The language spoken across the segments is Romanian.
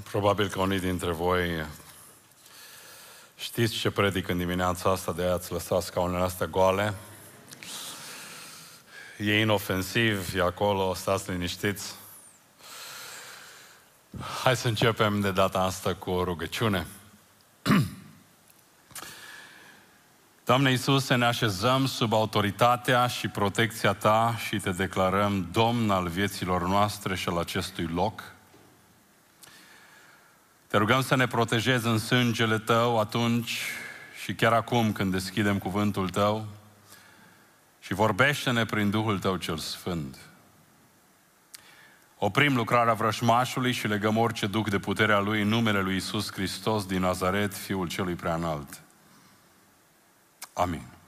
Probabil că unii dintre voi știți ce predic în dimineața asta, de aia ați lăsat scaunele astea goale. E inofensiv, e acolo, stați liniștiți. Hai să începem de data asta cu o rugăciune. Doamne Iisuse, ne așezăm sub autoritatea și protecția Ta și Te declarăm Domn al vieților noastre și al acestui loc. Te rugăm să ne protejezi în sângele Tău atunci și chiar acum când deschidem cuvântul Tău și vorbește-ne prin Duhul Tău cel Sfânt. Oprim lucrarea vrășmașului și legăm orice duc de puterea Lui în numele Lui Iisus Hristos din Nazaret, Fiul Celui Preanalt. Amin.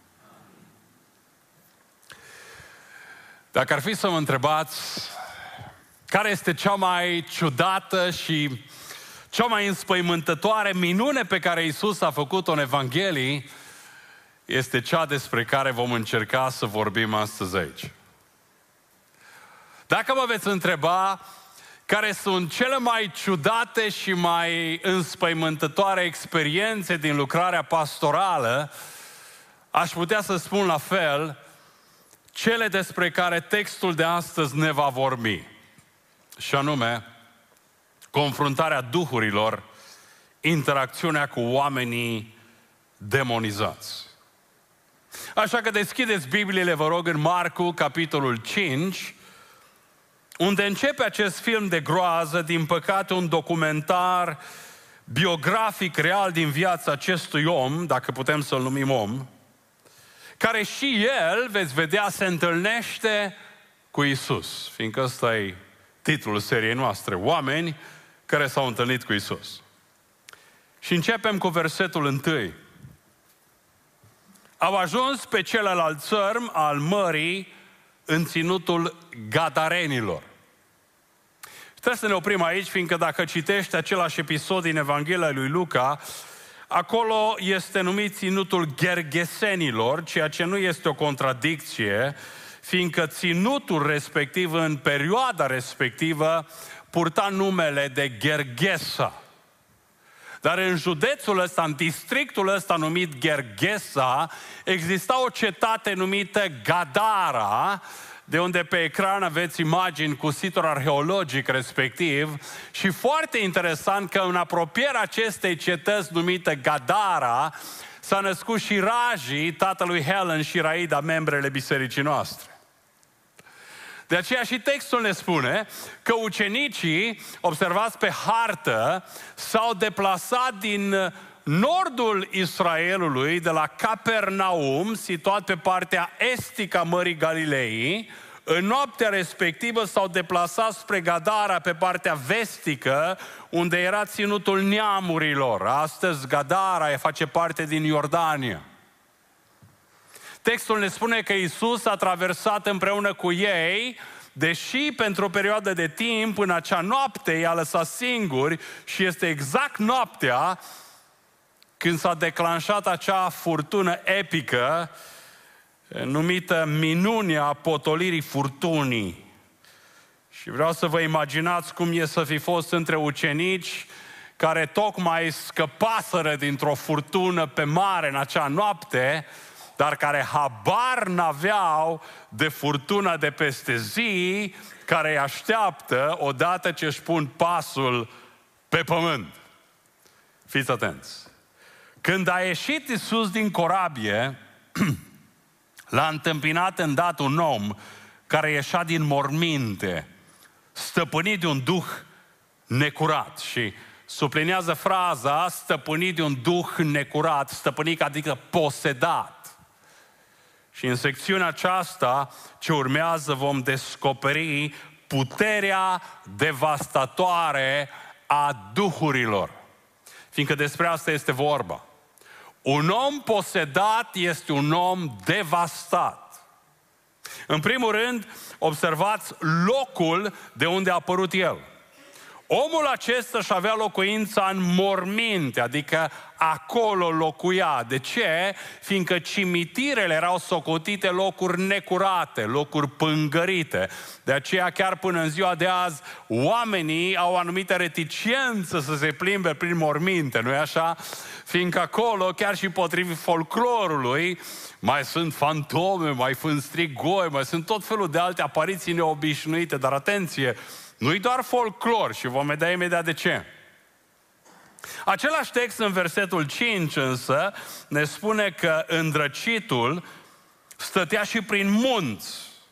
Dacă ar fi să mă întrebați care este cea mai ciudată și cea mai înspăimântătoare minune pe care Iisus a făcut-o în Evanghelii, este cea despre care vom încerca să vorbim astăzi aici. Dacă mă veți întreba care sunt cele mai ciudate și mai înspăimântătoare experiențe din lucrarea pastorală, aș putea să spun la fel cele despre care textul de astăzi ne va vorbi. Și anume, confruntarea duhurilor, interacțiunea cu oamenii demonizați. Așa că deschideți Bibliile, vă rog, în Marcu, capitolul 5, unde începe acest film de groază, din păcate un documentar biografic real din viața acestui om, dacă putem să-l numim om, care și el, veți vedea, se întâlnește cu Iisus, fiindcă ăsta e titlul seriei noastre, Oameni care s-au întâlnit cu Iisus. Și începem cu versetul 1. Au ajuns pe celălalt țărm al mării în ținutul Gadarenilor. Trebuie să ne oprim aici, fiindcă dacă citești același episod din Evanghelia lui Luca, acolo este numit ținutul Gergesenilor, ceea ce nu este o contradicție, fiindcă ținutul respectiv, în perioada respectivă, purta numele de Gergesa. Dar în județul ăsta, în districtul ăsta numit Gergesa, exista o cetate numită Gadara, de unde pe ecran aveți imagini cu situl arheologic respectiv, și foarte interesant că în apropierea acestei cetăți numită Gadara s-a născut și Raji, tatălui Helen și Raida, membrele bisericii noastre. De aceea și textul ne spune că ucenicii, observați pe hartă, s-au deplasat din nordul Israelului, de la Capernaum, situat pe partea estică a Mării Galilei. În noaptea respectivă s-au deplasat spre Gadara, pe partea vestică, unde era ținutul neamurilor. Astăzi Gadara face parte din Iordania. Textul ne spune că Iisus a traversat împreună cu ei, deși pentru o perioadă de timp, în acea noapte, i-a lăsat singuri și este exact noaptea când s-a declanșat acea furtună epică numită minunea potolirii furtunii. Și vreau să vă imaginați cum e să fi fost între ucenici care tocmai scăpaseră dintr-o furtună pe mare în acea noapte, dar care habar n-aveau de furtuna de peste zi care îi așteaptă odată ce își pun pasul pe pământ. Fiți atenți! Când a ieșit Iisus din corabie, l-a întâmpinat îndată un om care ieșea din morminte, stăpânit de un duh necurat. Și sublinează fraza stăpânit de un duh necurat, stăpânit adică posedat. Și în secțiunea aceasta ce urmează vom descoperi puterea devastatoare a duhurilor. Fiindcă despre asta este vorba. Un om posedat este un om devastat. În primul rând, observați locul de unde a apărut el. Omul acesta își avea locuința în morminte, adică acolo locuia. De ce? Fiindcă cimitirele erau socotite locuri necurate, locuri pângărite. De aceea chiar până în ziua de azi, oamenii au o anumită reticență să se plimbe prin morminte, nu-i așa? Fiindcă acolo, chiar și potrivit folclorului, mai sunt fantome, mai sunt strigoi, mai sunt tot felul de alte apariții neobișnuite, dar atenție, nu-i doar folclor și vom vedea imediat de ce. Același text în versetul 5 însă ne spune că îndrăcitul stătea și prin munți.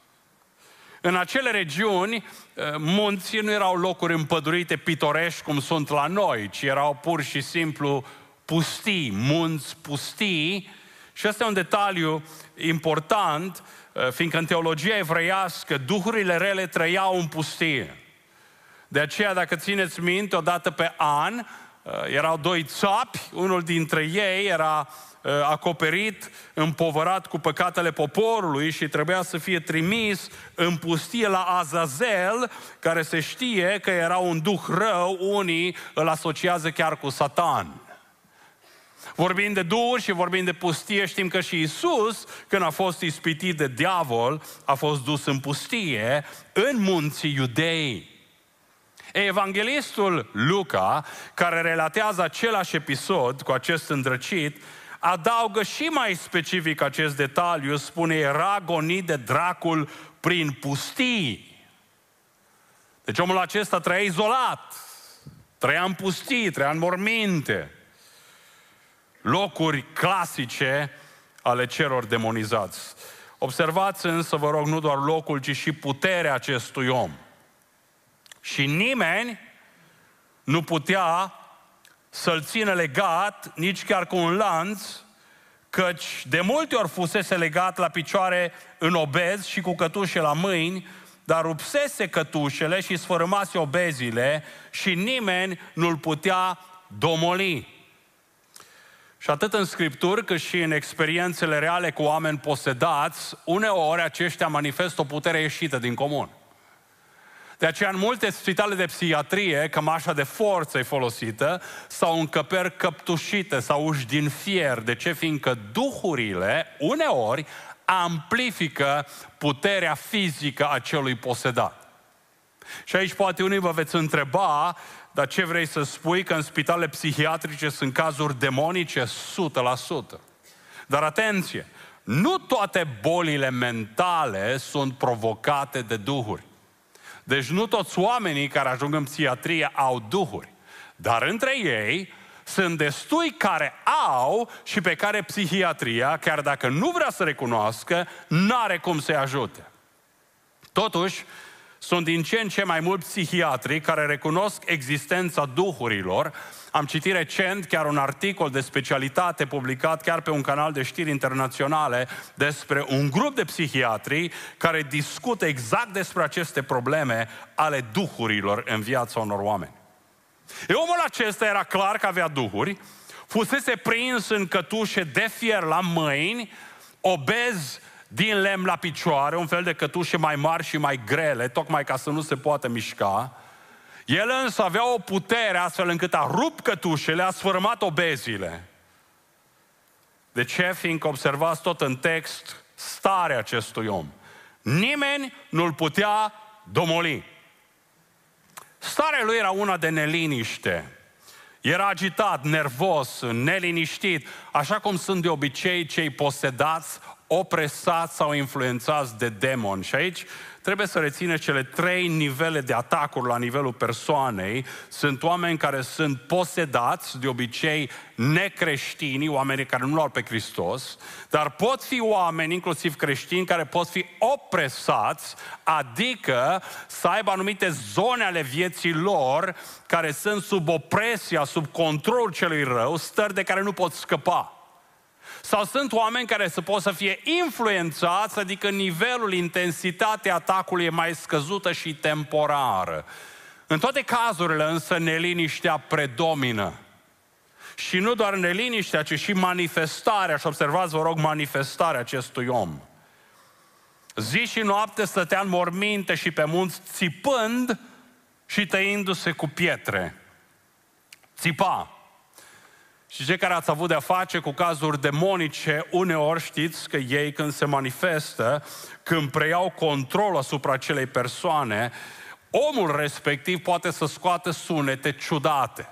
În acele regiuni, munții nu erau locuri împădurite, pitorești cum sunt la noi, ci erau pur și simplu pustii, munți pustii. Și ăsta e un detaliu important, fiindcă în teologia evreiască duhurile rele trăiau în pustie. De aceea, dacă țineți minte, odată pe an erau doi țapi, unul dintre ei era acoperit, împovărat cu păcatele poporului și trebuia să fie trimis în pustie la Azazel, care se știe că era un duh rău, unii îl asociază chiar cu Satan. Vorbind de duhuri și vorbind de pustie, știm că și Iisus, când a fost ispitit de diavol, a fost dus în pustie, în munții Iudeii. Evanghelistul Luca, care relatează același episod cu acest îndrăcit, adaugă și mai specific acest detaliu, spune, era gonit de dracul prin pustii. Deci omul acesta trăia izolat, trăia în pustii, trăia în morminte. Locuri clasice ale celor demonizați. Observați însă, vă rog, nu doar locul, ci și puterea acestui om. Și nimeni nu putea să-l țină legat, nici chiar cu un lanț, căci de multe ori fusese legat la picioare în obez și cu cătușe la mâini, dar rupsese cătușele și sfărâmase obezile și nimeni nu-l putea domoli. Și atât în Scripturi, cât și în experiențele reale cu oameni posedați, uneori aceștia manifestă o putere ieșită din comun. De aceea în multe spitale de psihiatrie, cămașa de forță e folosită, sau încăperi căptușite, sau uși din fier. De ce? Fiindcă duhurile, uneori, amplifică puterea fizică a celui posedat. Și aici poate unii vă veți întreba, dar ce vrei să spui? Că în spitalele psihiatrice sunt cazuri demonice? 100%. Dar atenție, nu toate bolile mentale sunt provocate de duhuri. Deci nu toți oamenii care ajung în psihiatrie au duhuri. Dar între ei sunt destui care au și pe care psihiatria, chiar dacă nu vrea să recunoască, n-are cum să-i ajute. Totuși, sunt din ce în ce mai mulți psihiatri care recunosc existența duhurilor. Am citit recent chiar un articol de specialitate publicat chiar pe un canal de știri internaționale despre un grup de psihiatri care discută exact despre aceste probleme ale duhurilor în viața unor oameni. Omul acesta era clar că avea duhuri, fusese prins în cătușe de fier la mâini, obez din lemn la picioare, un fel de cătușe mai mari și mai grele, tocmai ca să nu se poată mișca. El însă avea o putere astfel încât a rupt cătușele, a sfărâmat obezile. De ce? Fiindcă observați tot în text starea acestui om. Nimeni nu-l putea domoli. Starea lui era una de neliniște. Era agitat, nervos, neliniștit, așa cum sunt de obicei cei posedați, opresați sau influențați de demoni. Și aici trebuie să rețineți cele 3 nivele de atacuri la nivelul persoanei. Sunt oameni care sunt posedați, de obicei necreștini, oamenii care nu l-au pe Hristos, dar pot fi oameni, inclusiv creștini, care pot fi opresați, adică să aibă anumite zone ale vieții lor care sunt sub opresia, sub controlul celui rău, stări de care nu pot scăpa. Sau sunt oameni care pot să fie influențați, adică nivelul, intensitatea atacului e mai scăzută și temporară. În toate cazurile însă neliniștea predomină. Și nu doar neliniștea, ci și manifestarea, și observați, vă rog, manifestarea acestui om. Zi și noapte stătea în morminte și pe munți țipând și tăindu-se cu pietre. Țipa. Și cei care ați avut de-a face cu cazuri demonice, uneori știți că ei când se manifestă, când preiau control asupra acelei persoane, omul respectiv poate să scoată sunete ciudate.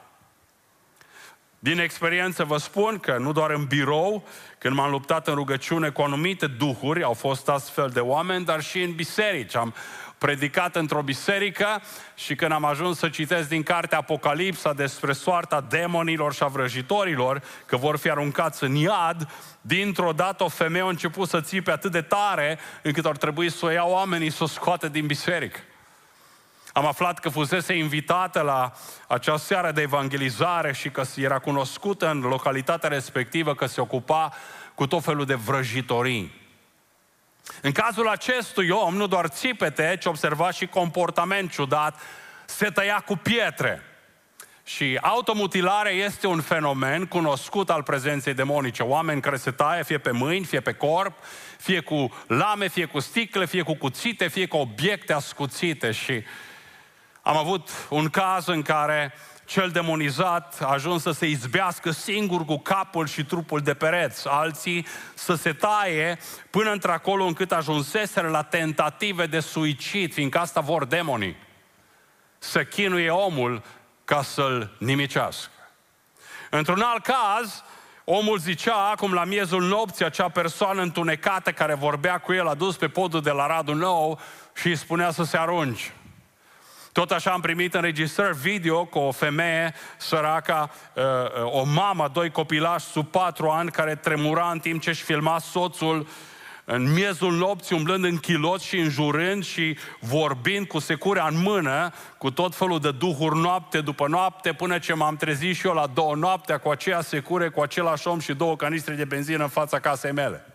Din experiență vă spun că nu doar în birou, când m-am luptat în rugăciune cu anumite duhuri, au fost astfel de oameni, dar și în biserici. Am predicat într-o biserică și când am ajuns să citesc din cartea Apocalipsa despre soarta demonilor și a vrăjitorilor, că vor fi aruncați în iad, dintr-o dată o femeie a început să țipe atât de tare încât ar trebui să o iau oamenii să o scoată din biserică. Am aflat că fusese invitată la acea seară de evangelizare și că era cunoscută în localitatea respectivă că se ocupa cu tot felul de vrăjitorii. În cazul acestui om, nu doar țipete, ci observa și comportament ciudat, se tăia cu pietre. Și automutilarea este un fenomen cunoscut al prezenței demonice. Oameni care se taie fie pe mâini, fie pe corp, fie cu lame, fie cu sticle, fie cu cuțite, fie cu obiecte ascuțite. Și am avut un caz în care cel demonizat a ajuns să se izbească singur cu capul și trupul de pereți, alții să se taie până într-acolo încât ajunseseră la tentative de suicid, fiindcă asta vor demonii, să chinuie omul ca să-l nimicească. Într-un alt caz, omul zicea, acum la miezul nopții, acea persoană întunecată care vorbea cu el a dus pe podul de la Radu Nou și îi spunea să se arunce. Tot așa am primit înregistrări video cu o femeie săracă, o mamă, 2 copilași sub 4 ani, care tremura în timp ce își filma soțul în miezul nopții, umblând în chiloți și înjurând și vorbind cu securea în mână, cu tot felul de duhuri noapte după noapte, până ce m-am trezit și eu la 2 noaptea cu aceea secure, cu același om și 2 canistre de benzină în fața casei mele.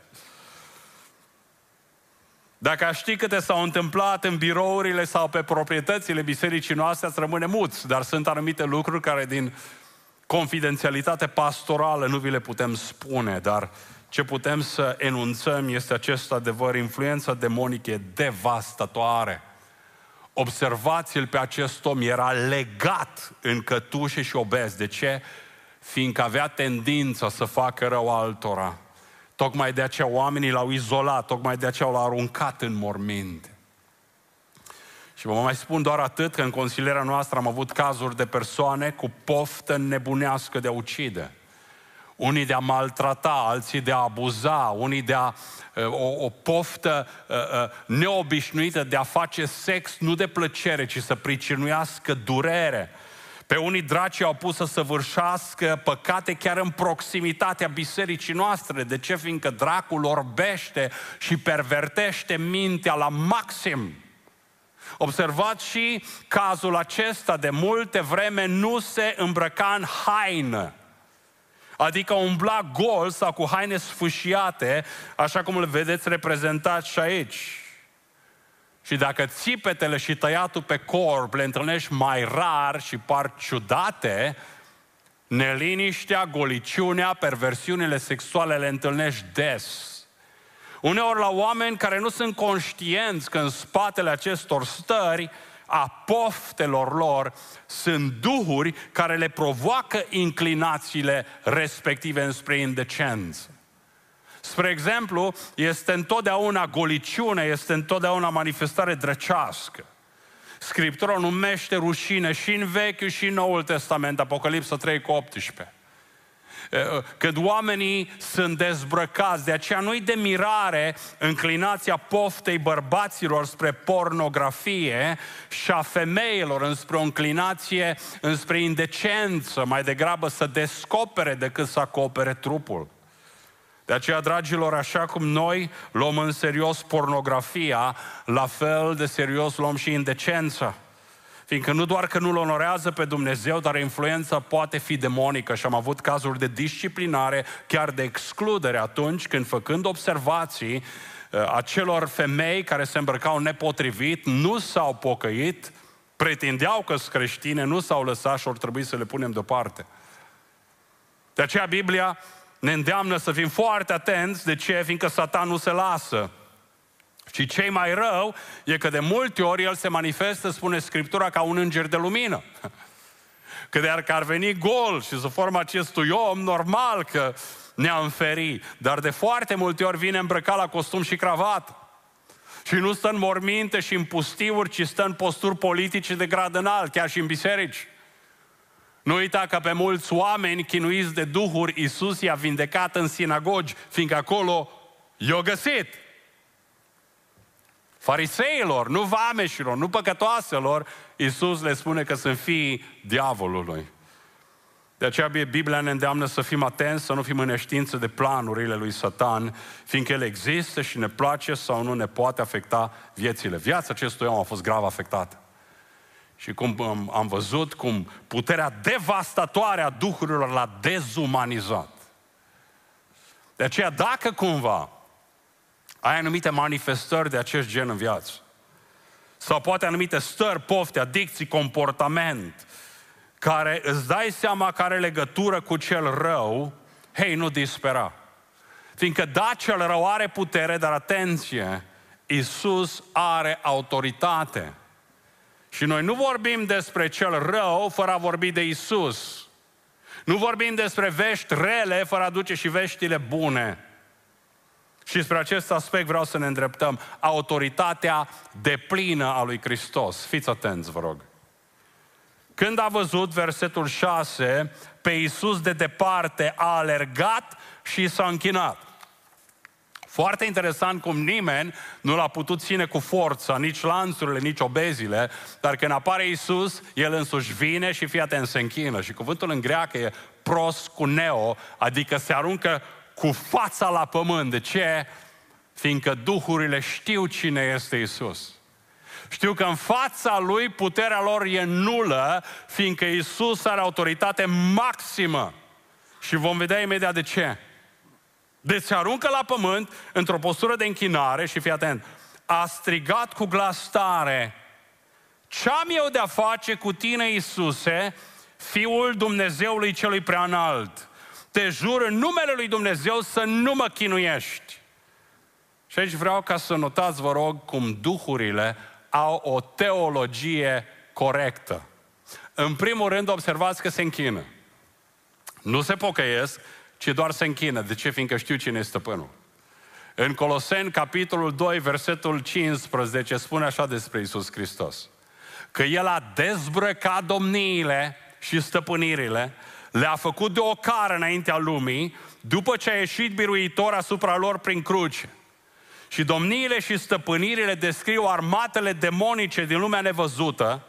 Dacă aș ști câte s-au întâmplat în birourile sau pe proprietățile bisericii noastre, ați rămâne muți, dar sunt anumite lucruri care din confidențialitate pastorală nu vi le putem spune, dar ce putem să enunțăm este acest adevăr: influența demonică e devastatoare. Observați-l pe acest om, era legat în cătușe și obez. De ce? Fiindcă avea tendința să facă rău altora. Tocmai de aceea oamenii l-au izolat, tocmai de aceea l-au aruncat în morminte. Și vă mai spun doar atât, că în consilierea noastră am avut cazuri de persoane cu poftă nebunească de a ucide. Unii de a maltrata, alții de a abuza, unii de a... o poftă neobișnuită de a face sex nu de plăcere, ci să pricinuiască durere. Pe unii dracii au pus să săvârșească păcate chiar în proximitatea bisericii noastre. De ce? Fiindcă dracul orbește și pervertește mintea la maxim. Observați și cazul acesta, de multe vreme nu se îmbrăca în haină. Adică umbla gol sau cu haine sfâșiate, așa cum le vedeți reprezentat și aici. Și dacă țipetele și tăiatul pe corp le întâlnești mai rar și par ciudate, neliniștea, goliciunea, perversiunile sexuale le întâlnești des. Uneori la oameni care nu sunt conștienți că în spatele acestor stări a poftelor lor sunt duhuri care le provoacă inclinațiile respective înspre indecență. Spre exemplu, este întotdeauna goliciune, este întotdeauna manifestare drăcească. Scriptura o numește rușine și în Vechiul și în Noul Testament, Apocalipsa 3:18. Când oamenii sunt dezbrăcați, de aceea nu-i de mirare înclinația poftei bărbaților spre pornografie și a femeilor înspre o înclinație înspre indecență, mai degrabă să descopere decât să acopere trupul. De aceea, dragilor, așa cum noi luăm în serios pornografia, la fel de serios luăm și indecența. Fiindcă nu doar că nu-L onorează pe Dumnezeu, dar influența poate fi demonică și am avut cazuri de disciplinare, chiar de excludere atunci când, făcând observații acelor femei care se îmbrăcau nepotrivit, nu s-au pocăit, pretindeau că sunt creștine, nu s-au lăsat și or trebui să le punem deoparte. De aceea Biblia ne îndeamnă să fim foarte atenți. De ce? Fiindcă Satan nu se lasă. Și cei mai rău e că de multe ori el se manifestă, spune Scriptura, ca un înger de lumină. Că dacă ar veni gol și sub forma acestui om, normal că ne-a înferi. Dar de foarte multe ori vine îmbrăcat la costum și cravată. Și nu stă în morminte și în pustiuri, ci stă în posturi politice de grad înalt, chiar și în biserici. Nu uita că pe mulți oameni chinuiți de duhuri, Iisus i-a vindecat în sinagogi, fiindcă acolo i-a găsit. Fariseilor, nu vameșilor, nu păcătoaselor, Iisus le spune că sunt fiii diavolului. De aceea Biblia ne îndeamnă să fim atenți, să nu fim în neștiință de planurile lui Satan, fiindcă el există și ne place sau nu ne poate afecta viețile. Viața acestui om a fost grav afectată. Și cum am văzut, cum puterea devastatoare a duhurilor l-a dezumanizat. De aceea, dacă cumva ai anumite manifestări de acest gen în viață, sau poate anumite stări, pofte, adicții, comportament, care îți dai seama că are legătură cu cel rău, hei, nu dispera. Fiindcă da, cel rău are putere, dar atenție, Iisus are autoritate. Și noi nu vorbim despre cel rău fără a vorbi de Iisus. Nu vorbim despre vești rele fără a duce și veștile bune. Și spre acest aspect vreau să ne îndreptăm. Autoritatea deplină a lui Hristos. Fiți atenți, vă rog. Când a văzut, versetul 6, pe Iisus de departe, a alergat și s-a închinat. Foarte interesant cum nimeni nu l-a putut ține cu forța, nici lanțurile, nici obezile, dar când apare Iisus, El însuși vine și fii atent, se închină. Și cuvântul în greacă e proskuneo, adică se aruncă cu fața la pământ. De ce? Fiindcă duhurile știu cine este Iisus. Știu că în fața Lui puterea lor e nulă, fiindcă Iisus are autoritate maximă. Și vom vedea imediat de ce. Deci se aruncă la pământ într-o postură de închinare și fii atent, a strigat cu glas tare: ce-am eu de-a face cu tine, Iisuse, Fiul Dumnezeului celui preanalt? Te jur în numele lui Dumnezeu să nu mă chinuiești. Și aici vreau ca să notați, vă rog, cum duhurile au o teologie corectă. În primul rând, observați că se închină. Nu se pocăiesc, ci doar se închină. De ce? Fiindcă știu cine este stăpânul. În Coloseni, capitolul 2, versetul 15, spune așa despre Iisus Hristos: că El a dezbrăcat domniile și stăpânirile, le-a făcut de ocară înaintea lumii, după ce a ieșit biruitor asupra lor prin cruce. Și domniile și stăpânirile descriu armatele demonice din lumea nevăzută.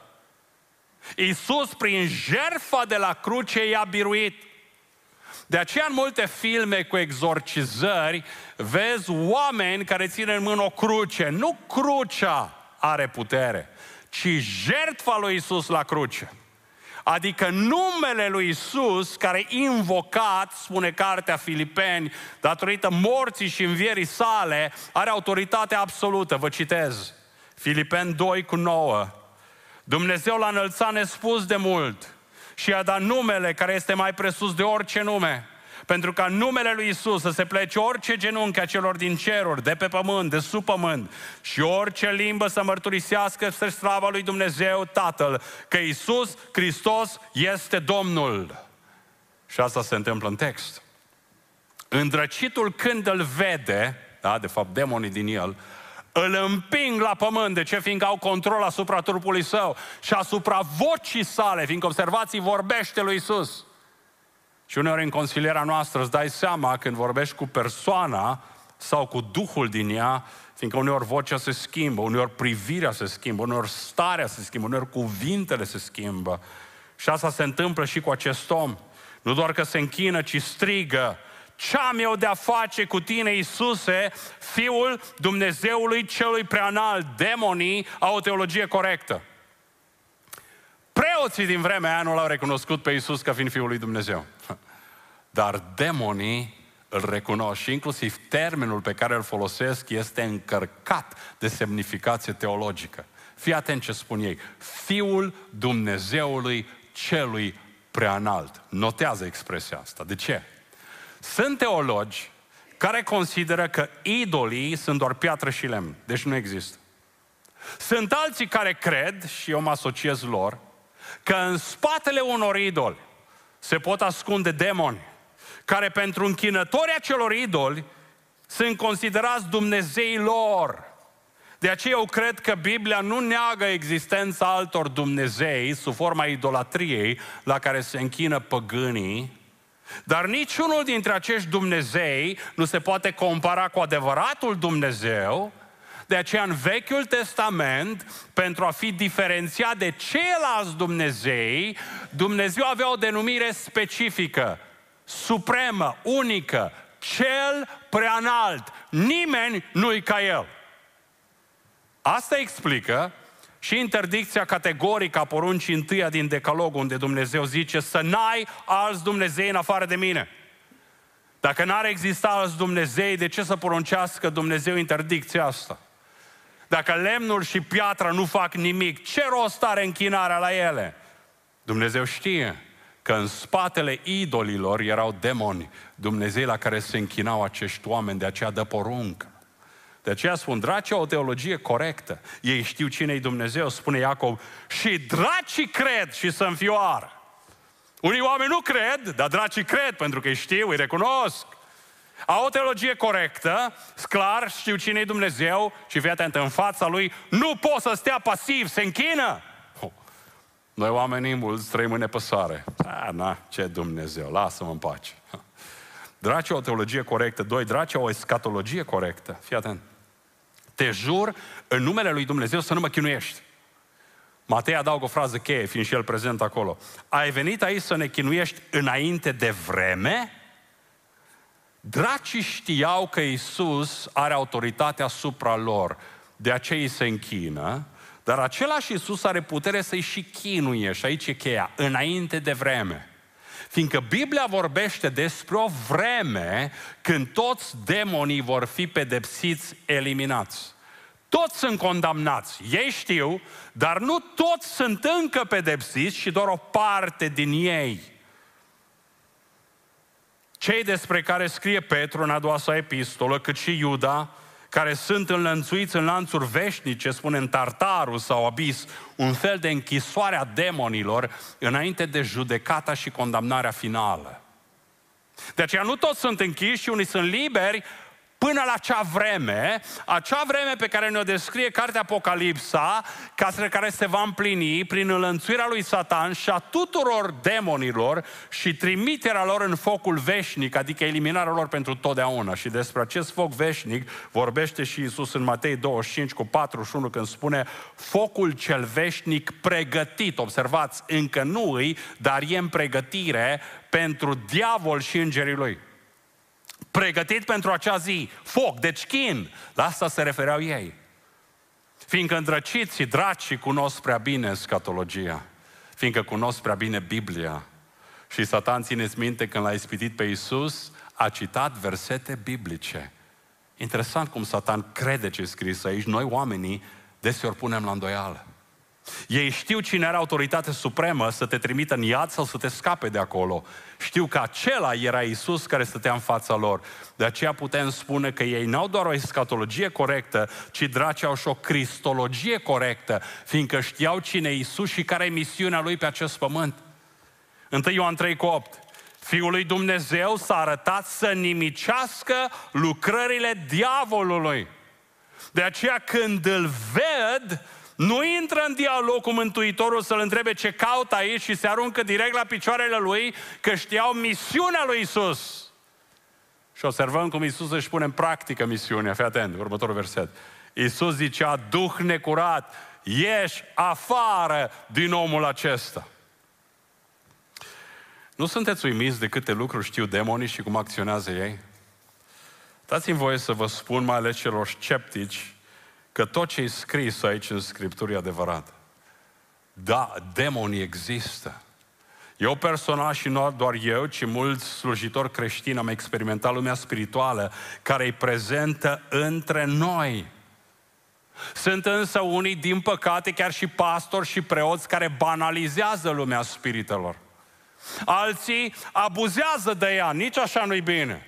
Iisus, prin jertfa de la cruce, i-a biruit. De aceea, în multe filme cu exorcizări, vezi oameni care țin în mână o cruce. Nu crucea are putere, ci jertfa lui Iisus la cruce. Adică numele lui Iisus, care invocat, spune cartea Filipeni, datorită morții și învierii sale, are autoritate absolută. Vă citez, Filipeni 2:9. Dumnezeu l-a înălțat nespus de mult și i-a dat numele care este mai presus de orice nume, pentru ca numele lui Iisus să se plece orice genunchi a celor din ceruri, de pe pământ, de sub pământ, și orice limbă să mărturisească spre slava lui Dumnezeu Tatăl, că Iisus Hristos este Domnul. Și asta se întâmplă în text. Îndrăcitul, când îl vede, da, de fapt demonii din el, îl împing la pământ. De ce? Fiindcă au control asupra trupului său și asupra vocii sale, fiindcă, observați, vorbește lui Iisus. Și uneori în consilierea noastră îți dai seama când vorbești cu persoana sau cu duhul din ea, fiindcă uneori vocea se schimbă, uneori privirea se schimbă, uneori starea se schimbă, uneori cuvintele se schimbă. Și asta se întâmplă și cu acest om. Nu doar că se închină, ci strigă: ce-am eu de-a face cu tine, Iisuse, Fiul Dumnezeului celui preanalt? Demonii au o teologie corectă. Preoții din vremea aia nu l-au recunoscut pe Iisus ca fiind Fiul lui Dumnezeu. Dar demonii îl recunosc și inclusiv termenul pe care îl folosesc este încărcat de semnificație teologică. Fii atent ce spun ei: Fiul Dumnezeului celui preanalt. Notează expresia asta. De ce? Sunt teologi care consideră că idolii sunt doar piatră și lemn, deci nu există. Sunt alții care cred, și eu mă asociez lor, că în spatele unor idoli se pot ascunde demoni, care pentru închinătorii acelor idoli sunt considerați Dumnezeii lor. De aceea eu cred că Biblia nu neagă existența altor Dumnezei sub forma idolatriei la care se închină păgânii, dar niciunul dintre acești Dumnezei nu se poate compara cu adevăratul Dumnezeu. De aceea în Vechiul Testament, pentru a fi diferențiat de ceilalți Dumnezei, Dumnezeu avea o denumire specifică, supremă, unică, cel preanalt. Nimeni nu-i ca El. Asta explică și interdicția categorică a poruncii întâia din Decalog, unde Dumnezeu zice să n-ai alți Dumnezei în afară de mine. Dacă n-ar exista alți Dumnezei, de ce să poruncească Dumnezeu interdicția asta? Dacă lemnul și piatra nu fac nimic, ce rost are închinarea la ele? Dumnezeu știe că în spatele idolilor erau demoni, Dumnezei la care se închinau acești oameni, de aceea dă poruncă. De aceea spun, dracii au o teologie corectă. Ei știu cine-i Dumnezeu, spune Iacov, și dracii cred și se înfioară. Unii oameni nu cred, dar dracii cred pentru că îi știu, îi recunosc. Au o teologie corectă, clar, știu cine-i Dumnezeu și fii atent, în fața lui nu pot să stea pasiv, se închină. Noi oamenii mulți trăim în nepăsare. Ce Dumnezeu, lasă-mă în pace. Dracii au o teologie corectă. 2, dracii au o escatologie corectă. Fii atent. Te jur în numele lui Dumnezeu să nu mă chinuiești. Matei adaugă o frază cheie, fiind și el prezent acolo. Ai venit aici să ne chinuiești înainte de vreme? Dracii știau că Iisus are autoritate asupra lor, de aceea îi se închină, dar același Iisus are putere să-i și chinuie, și aici e cheia, înainte de vreme. Fiindcă Biblia vorbește despre o vreme când toți demonii vor fi pedepsiți, eliminați. Toți sunt condamnați, ei știu, dar nu toți sunt încă pedepsiți și doar o parte din ei. Cei despre care scrie Petru în a doua sa epistolă, cât și Iuda, care sunt înlănțuiți în lanțuri veșnice, spune în Tartarus sau Abis, un fel de închisoare a demonilor înainte de judecata și condamnarea finală. De aceea nu toți sunt închiși și unii sunt liberi până la acea vreme pe care ne-o descrie cartea Apocalipsa, care se va împlini prin înlănțuirea lui Satan și a tuturor demonilor și trimiterea lor în focul veșnic, adică eliminarea lor pentru totdeauna. Și despre acest foc veșnic vorbește și Iisus în Matei 25:41, când spune focul cel veșnic pregătit. Observați, încă nu îi, dar e în pregătire pentru diavol și îngerii lui. Pregătit pentru acea zi, foc, deci chin. La asta se refereau ei. Fiindcă îndrăciții, dracii cunosc prea bine scatologia, fiindcă cunosc prea bine Biblia. Și Satan, țineți minte, când l-a ispitit pe Iisus, a citat versete biblice. Interesant cum Satan crede ce e scris aici. Noi oamenii deseori punem la îndoială. Ei știu cine are autoritate supremă să te trimită în iad sau să te scape de acolo. Știu că acela era Iisus care stătea în fața lor. De aceea putem spune că ei n-au doar o escatologie corectă, ci dracii au și o cristologie corectă, fiindcă știau cine e Iisus și care e misiunea Lui pe acest pământ. 1 Ioan 3:8. Fiul lui Dumnezeu s-a arătat să nimicească lucrările diavolului. De aceea când îl ved, nu intră în dialog cu Mântuitorul să-l întrebe ce caută aici și se aruncă direct la picioarele lui, că știau misiunea lui Iisus. Și observăm cum Iisus își pune în practică misiunea. Fii atent, următorul verset. Iisus zicea, duh necurat, ieși afară din omul acesta. Nu sunteți uimiți de câte lucruri știu demonii și cum acționează ei? Dați-mi voie să vă spun, mai ales celor sceptici, că tot ce e scris aici în Scriptură e adevărat. Da, demonii există. Eu personal și nu doar eu, ci mulți slujitori creștini am experimentat lumea spirituală care e prezentă între noi. Sunt însă unii, din păcate, chiar și pastori și preoți care banalizează lumea spiritelor. Alții abuzează de ea, nici așa nu-i bine.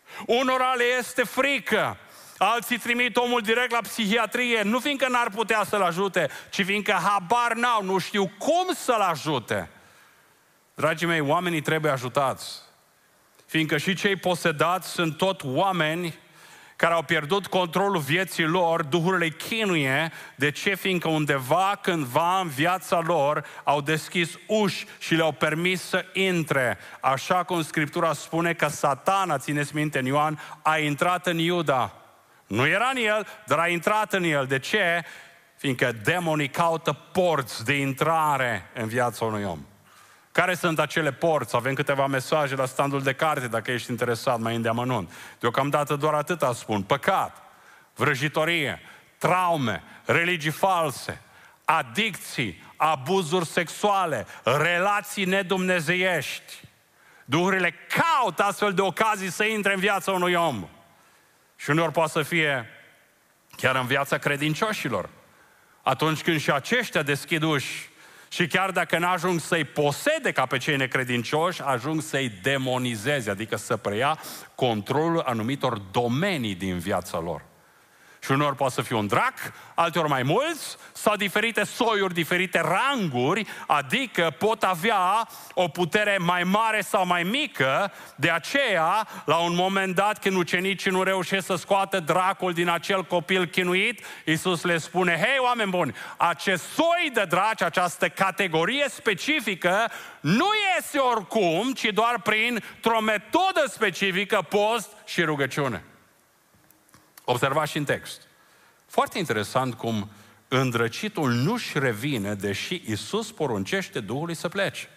Unora le este frică. Alții trimit omul direct la psihiatrie, nu fiindcă n-ar putea să-l ajute, ci fiindcă habar n-au, nu știu cum să-l ajute. Dragii mei, oamenii trebuie ajutați. Fiindcă și cei posedați sunt tot oameni care au pierdut controlul vieții lor, duhurile chinuie. De ce? Fiindcă undeva, cândva în viața lor, au deschis uși și le-au permis să intre. Așa cum Scriptura spune că Satana, țineți minte în Ioan, a intrat în Iuda. Nu era în el, dar a intrat în el. De ce? Fiindcă demonii caută porți de intrare în viața unui om. Care sunt acele porți? Avem câteva mesaje la standul de carte, dacă ești interesat mai îndeamănunt. Deocamdată doar atâta spun. Păcat, vrăjitorie, traume, religii false, adicții, abuzuri sexuale, relații nedumnezeiești. Duhurile caută astfel de ocazii să intre în viața unui om. Și uneori poate să fie chiar în viața credincioșilor. Atunci când și aceștia deschid uși, și chiar dacă n-ajung să-i posede ca pe cei necredincioși, ajung să-i demonizeze, adică să preia controlul anumitor domenii din viața lor. Și uneori poate să fie un drac, alteori mai mulți, sau diferite soiuri, diferite ranguri, adică pot avea o putere mai mare sau mai mică. De aceea, la un moment dat, când ucenicii nu reușesc să scoată dracul din acel copil chinuit, Iisus le spune: hei, oameni buni, acest soi de draci, această categorie specifică, nu iese oricum, ci doar printr-o metodă specifică, post și rugăciune. Observați și în text. Foarte interesant cum îndrăcitul nu-și revine, deși Iisus poruncește Duhului să plece.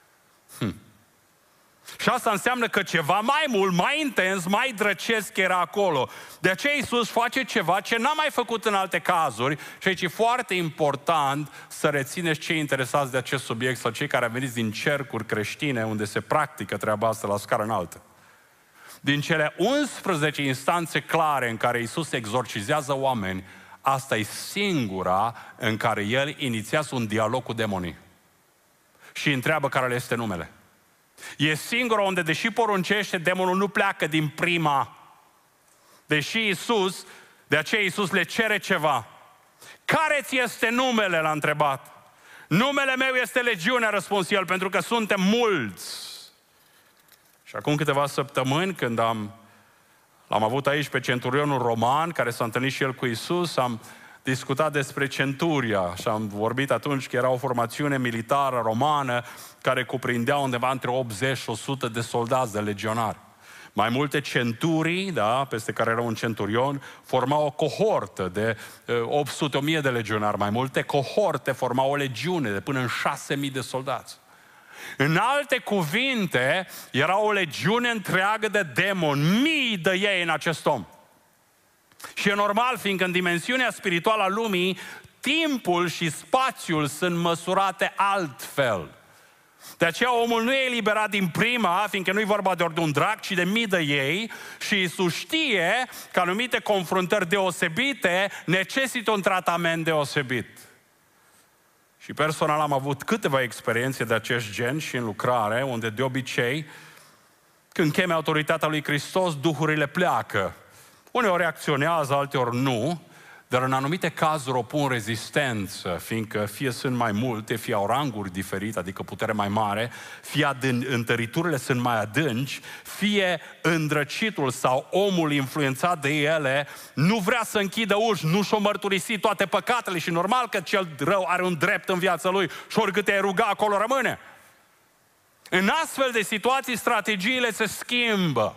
Și asta înseamnă că ceva mai mult, mai intens, mai drăcesc era acolo. De aceea Iisus face ceva ce n-a mai făcut în alte cazuri și aici e foarte important să rețineți cei interesați de acest subiect sau cei care veniți din cercuri creștine unde se practică treaba asta la scară înaltă. Din cele 11 instanțe clare în care Iisus exorcizează oameni, asta e singura în care El inițiază un dialog cu demonii și îi întreabă care le este numele. E singura unde, deși poruncește, demonul nu pleacă din prima. Deși Iisus, de aceea Iisus le cere ceva. Care ți este numele? L-a întrebat. Numele meu este Legiune, a răspuns El, pentru că suntem mulți. Și acum câteva săptămâni, când l-am avut aici pe centurionul roman, care s-a întâlnit și el cu Iisus, am discutat despre centuria și am vorbit atunci că era o formațiune militară romană care cuprindea undeva între 80 și 100 de soldați, de legionari. Mai multe centurii, da, peste care era un centurion, formau o cohortă de 800-1000 de legionari. Mai multe cohorte formau o legiune de până în 6.000 de soldați. În alte cuvinte, era o legiune întreagă de demoni, mii de ei în acest om. Și e normal, fiindcă în dimensiunea spirituală a lumii, timpul și spațiul sunt măsurate altfel. De aceea omul nu e eliberat din prima, fiindcă nu e vorba doar de un drac, ci de mii de ei, și Iisus știe că anumite confruntări deosebite necesită un tratament deosebit. Și personal am avut câteva experiențe de acest gen și în lucrare, unde de obicei, când cheme autoritatea lui Hristos, duhurile pleacă. Uneori reacționează, alteori nu, dar în anumite cazuri opun rezistență, fiindcă fie sunt mai multe, fie au ranguri diferite, adică putere mai mare, fie întăriturile sunt mai adânci, fie îndrăcitul sau omul influențat de ele nu vrea să închidă uși, nu și-o mărturisi toate păcatele și normal că cel rău are un drept în viața lui și oricât te-ai ruga, acolo rămâne. În astfel de situații, strategiile se schimbă.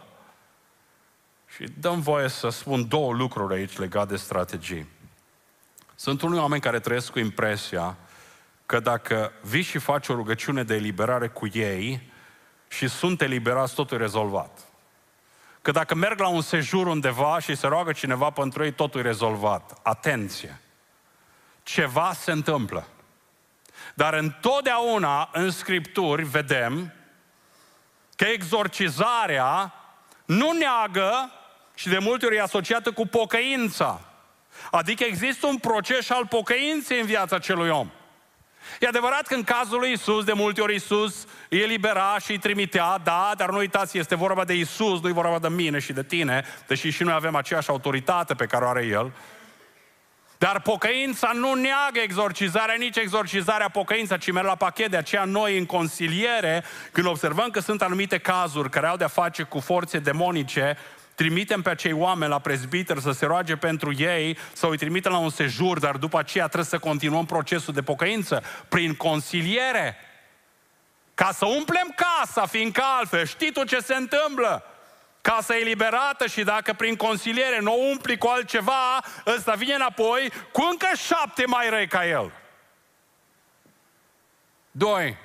Și dăm voie să spun două lucruri aici legate de strategii. Sunt unii oameni care trăiesc cu impresia că dacă vii și faci o rugăciune de eliberare cu ei și sunt eliberați, totul e rezolvat. Că dacă merg la un sejur undeva și se roagă cineva pentru ei, totul e rezolvat. Atenție! Ceva se întâmplă. Dar întotdeauna în Scripturi vedem că exorcizarea nu neagă și de multe ori e asociată cu pocăința. Adică există un proces al pocăinței în viața acelui om. E adevărat că în cazul lui Iisus, de multe ori Iisus îi elibera și îi trimitea, da, dar nu uitați, este vorba de Iisus, nu e vorba de mine și de tine, deși și noi avem aceeași autoritate pe care o are El. Dar pocăința nu neagă exorcizarea, nici exorcizarea pocăința, ci merge la pachet. De aceea noi în consiliere, când observăm că sunt anumite cazuri care au de-a face cu forțe demonice, trimitem pe acei oameni la prezbiter să se roage pentru ei sau îi trimitem la un sejur, dar după aceea trebuie să continuăm procesul de pocăință prin consiliere. Ca să umplem casa, fiindcă altfel știi tu ce se întâmplă. Casa e eliberată și dacă prin consiliere nu o umpli cu altceva, ăsta vine înapoi cu încă 7 mai răi ca el. 2.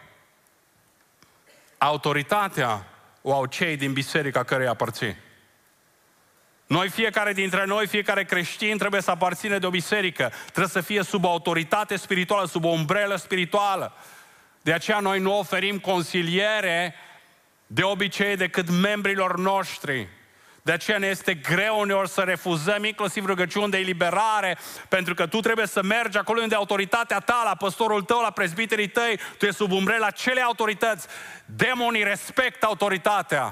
Autoritatea o au cei din biserica căreia aparții. Noi, fiecare dintre noi, fiecare creștin trebuie să aparține de o biserică. Trebuie să fie sub autoritate spirituală, sub o umbrelă spirituală. De aceea noi nu oferim consiliere de obicei decât membrilor noștri. De aceea ne este greu uneori să refuzăm inclusiv rugăciuni de eliberare, pentru că tu trebuie să mergi acolo unde autoritatea ta, la păstorul tău, la prezbiterii tăi, tu ești sub umbrela acelei autorități. Demonii respectă autoritatea.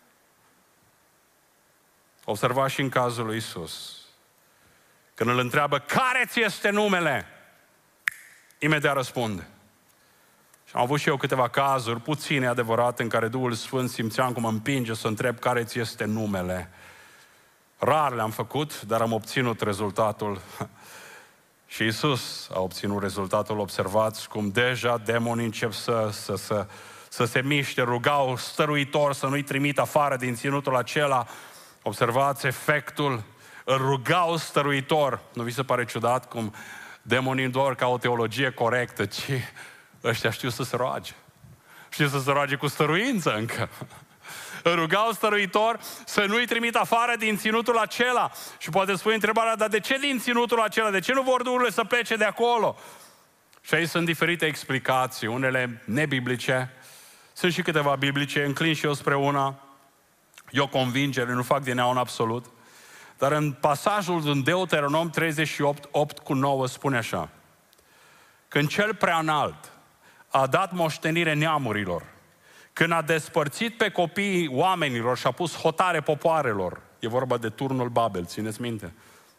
Observați și în cazul lui Iisus. Când îl întreabă, care ți este numele? Imediat răspunde. Și am avut și eu câteva cazuri, puține adevărat, în care Duhul Sfânt simțeam cum mă împinge să întreb care ți este numele. Rar le-am făcut, dar am obținut rezultatul. Și Iisus a obținut rezultatul. Observați cum deja demonii încep să se miște, rugau stăruitor să nu-i trimit afară din ținutul acela. Observați efectul, îl rugau stăruitor. Nu vi se pare ciudat cum demonii doar ca o teologie corectă, ci ăștia știu să se roage. Știu să se roage cu stăruință încă. Îl rugau stăruitor să nu-i trimit afară din ținutul acela. Și poate spui întrebarea, dar de ce din ținutul acela? De ce nu vor duhurile să plece de acolo? Și aici sunt diferite explicații, unele nebiblice. Sunt și câteva biblice, înclin și eu spre una. Eu convingere, nu fac din ea un absolut. Dar în pasajul din Deuteronom 38, 8-9 spune așa. Când cel preanalt a dat moștenire neamurilor, când a despărțit pe copiii oamenilor și a pus hotare popoarelor, e vorba de turnul Babel, țineți minte,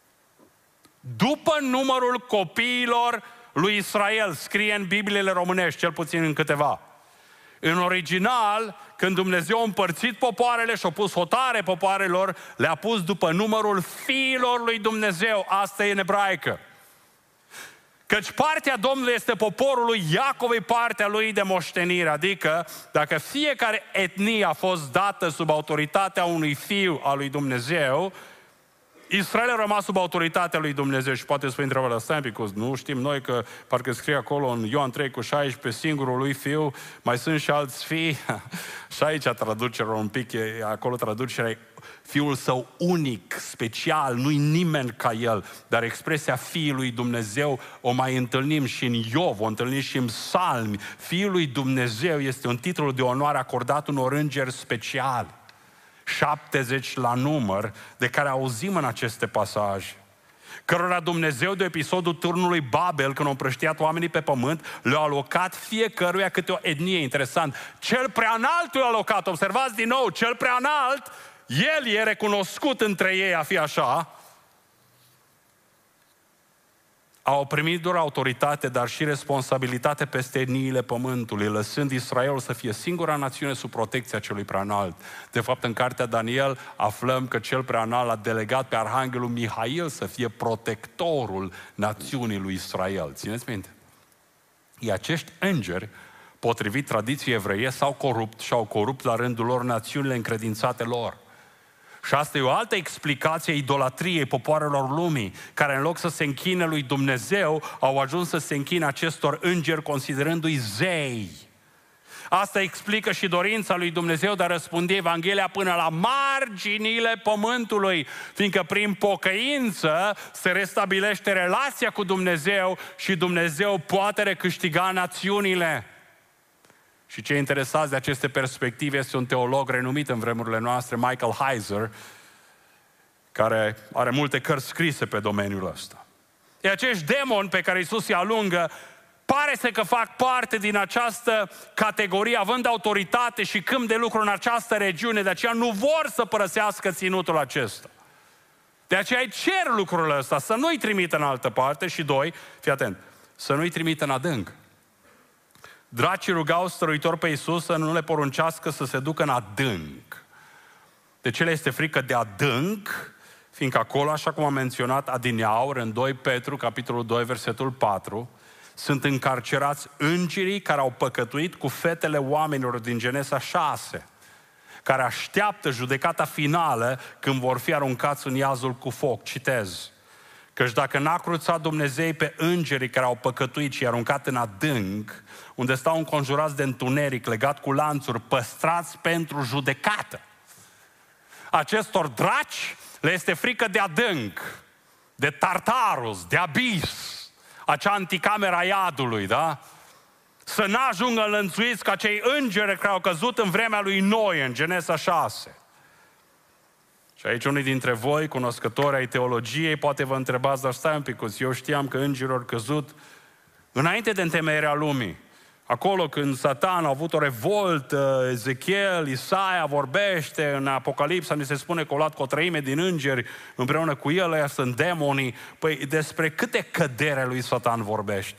după numărul copiilor lui Israel, scrie în Bibliile românești, cel puțin în câteva. În original, când Dumnezeu a împărțit popoarele și a pus hotare popoarelor, le-a pus după numărul fiilor lui Dumnezeu. Asta e în ebraică. Căci partea Domnului este poporul lui Iacov, e partea lui de moștenire. Adică, dacă fiecare etnie a fost dată sub autoritatea unui fiu al lui Dumnezeu, Israel a rămas sub autoritatea lui Dumnezeu. Și poate spune întrebarea, stai un pic, nu știm noi că parcă scrie acolo în Ioan 3:16, singurul lui fiu, mai sunt și alți fii. Și aici traducerea un pic, acolo traducerea fiul său unic, special, nu-i nimeni ca el. Dar expresia fiul lui Dumnezeu o mai întâlnim și în Iov, o întâlnim și în Psalmi. Fiul lui Dumnezeu este un titlu de onoare acordat unor îngeri speciali. 70 la număr, de care auzim în aceste pasaje, cărora Dumnezeu de episodul turnului Babel, când au împrăștiat oamenii pe pământ, le-a alocat fiecăruia câte o etnie. Interesant. Cel preanalt i-a alocat, observați din nou, cel preanalt, el e recunoscut între ei a fi așa, au primit doar autoritate, dar și responsabilitate peste etniile pământului, lăsând Israelul să fie singura națiune sub protecția celui preanalt. De fapt, în cartea Daniel aflăm că cel preanalt a delegat pe arhanghelul Mihail să fie protectorul națiunii lui Israel. Țineți minte? Acești îngeri, potrivit tradiției evreie, s-au corupt și au corupt la rândul lor națiunile încredințate lor. Și asta e o altă explicație a idolatriei popoarelor lumii, care în loc să se închine lui Dumnezeu, au ajuns să se închine acestor îngeri considerându-i zei. Asta explică și dorința lui Dumnezeu de a răspândi Evanghelia până la marginile pământului, fiindcă prin pocăință se restabilește relația cu Dumnezeu și Dumnezeu poate recâștiga națiunile. Și cei interesați de aceste perspective este un teolog renumit în vremurile noastre, Michael Heiser, care are multe cărți scrise pe domeniul ăsta. E acești demoni pe care Iisus îi alungă pare să că fac parte din această categorie, având autoritate și câmp de lucru în această regiune, de aceea nu vor să părăsească ținutul acesta. De aceea îi cer lucrul ăsta, să nu-i trimită în altă parte și doi, fii atent, să nu-i trimită în adânc. Dracii rugau stăruitor pe Iisus să nu le poruncească să se ducă în adânc. De ce le este frică de adânc? Fiindcă acolo, așa cum am menționat adineauri, în 2 Petru, capitolul 2, versetul 4, sunt încarcerați îngerii care au păcătuit cu fetele oamenilor din Genesa 6, care așteaptă judecata finală când vor fi aruncați în iazul cu foc. Citez. Căci dacă n-a cruțat Dumnezeu pe îngerii care au păcătuit și aruncat în adânc, unde stau înconjurați de întuneric, legat cu lanțuri, păstrați pentru judecată. Acestor draci le este frică de adânc, de Tartarus, de abis, acea anticamera iadului, da? Să n-ajungă înlănțuiți ca cei îngeri care au căzut în vremea lui Noe, în Genesa 6. Și aici unii dintre voi, cunoscători ai teologiei, poate vă întrebați, dar stai un pic, eu știam că îngerii au căzut înainte de întemeierea lumii. Acolo când Satan a avut o revoltă, Ezechiel, Isaia vorbește, în Apocalipsa ni se spune că au luat cu o treime din îngeri împreună cu el, ăia sunt demonii. Păi despre câte cădere lui Satan vorbește?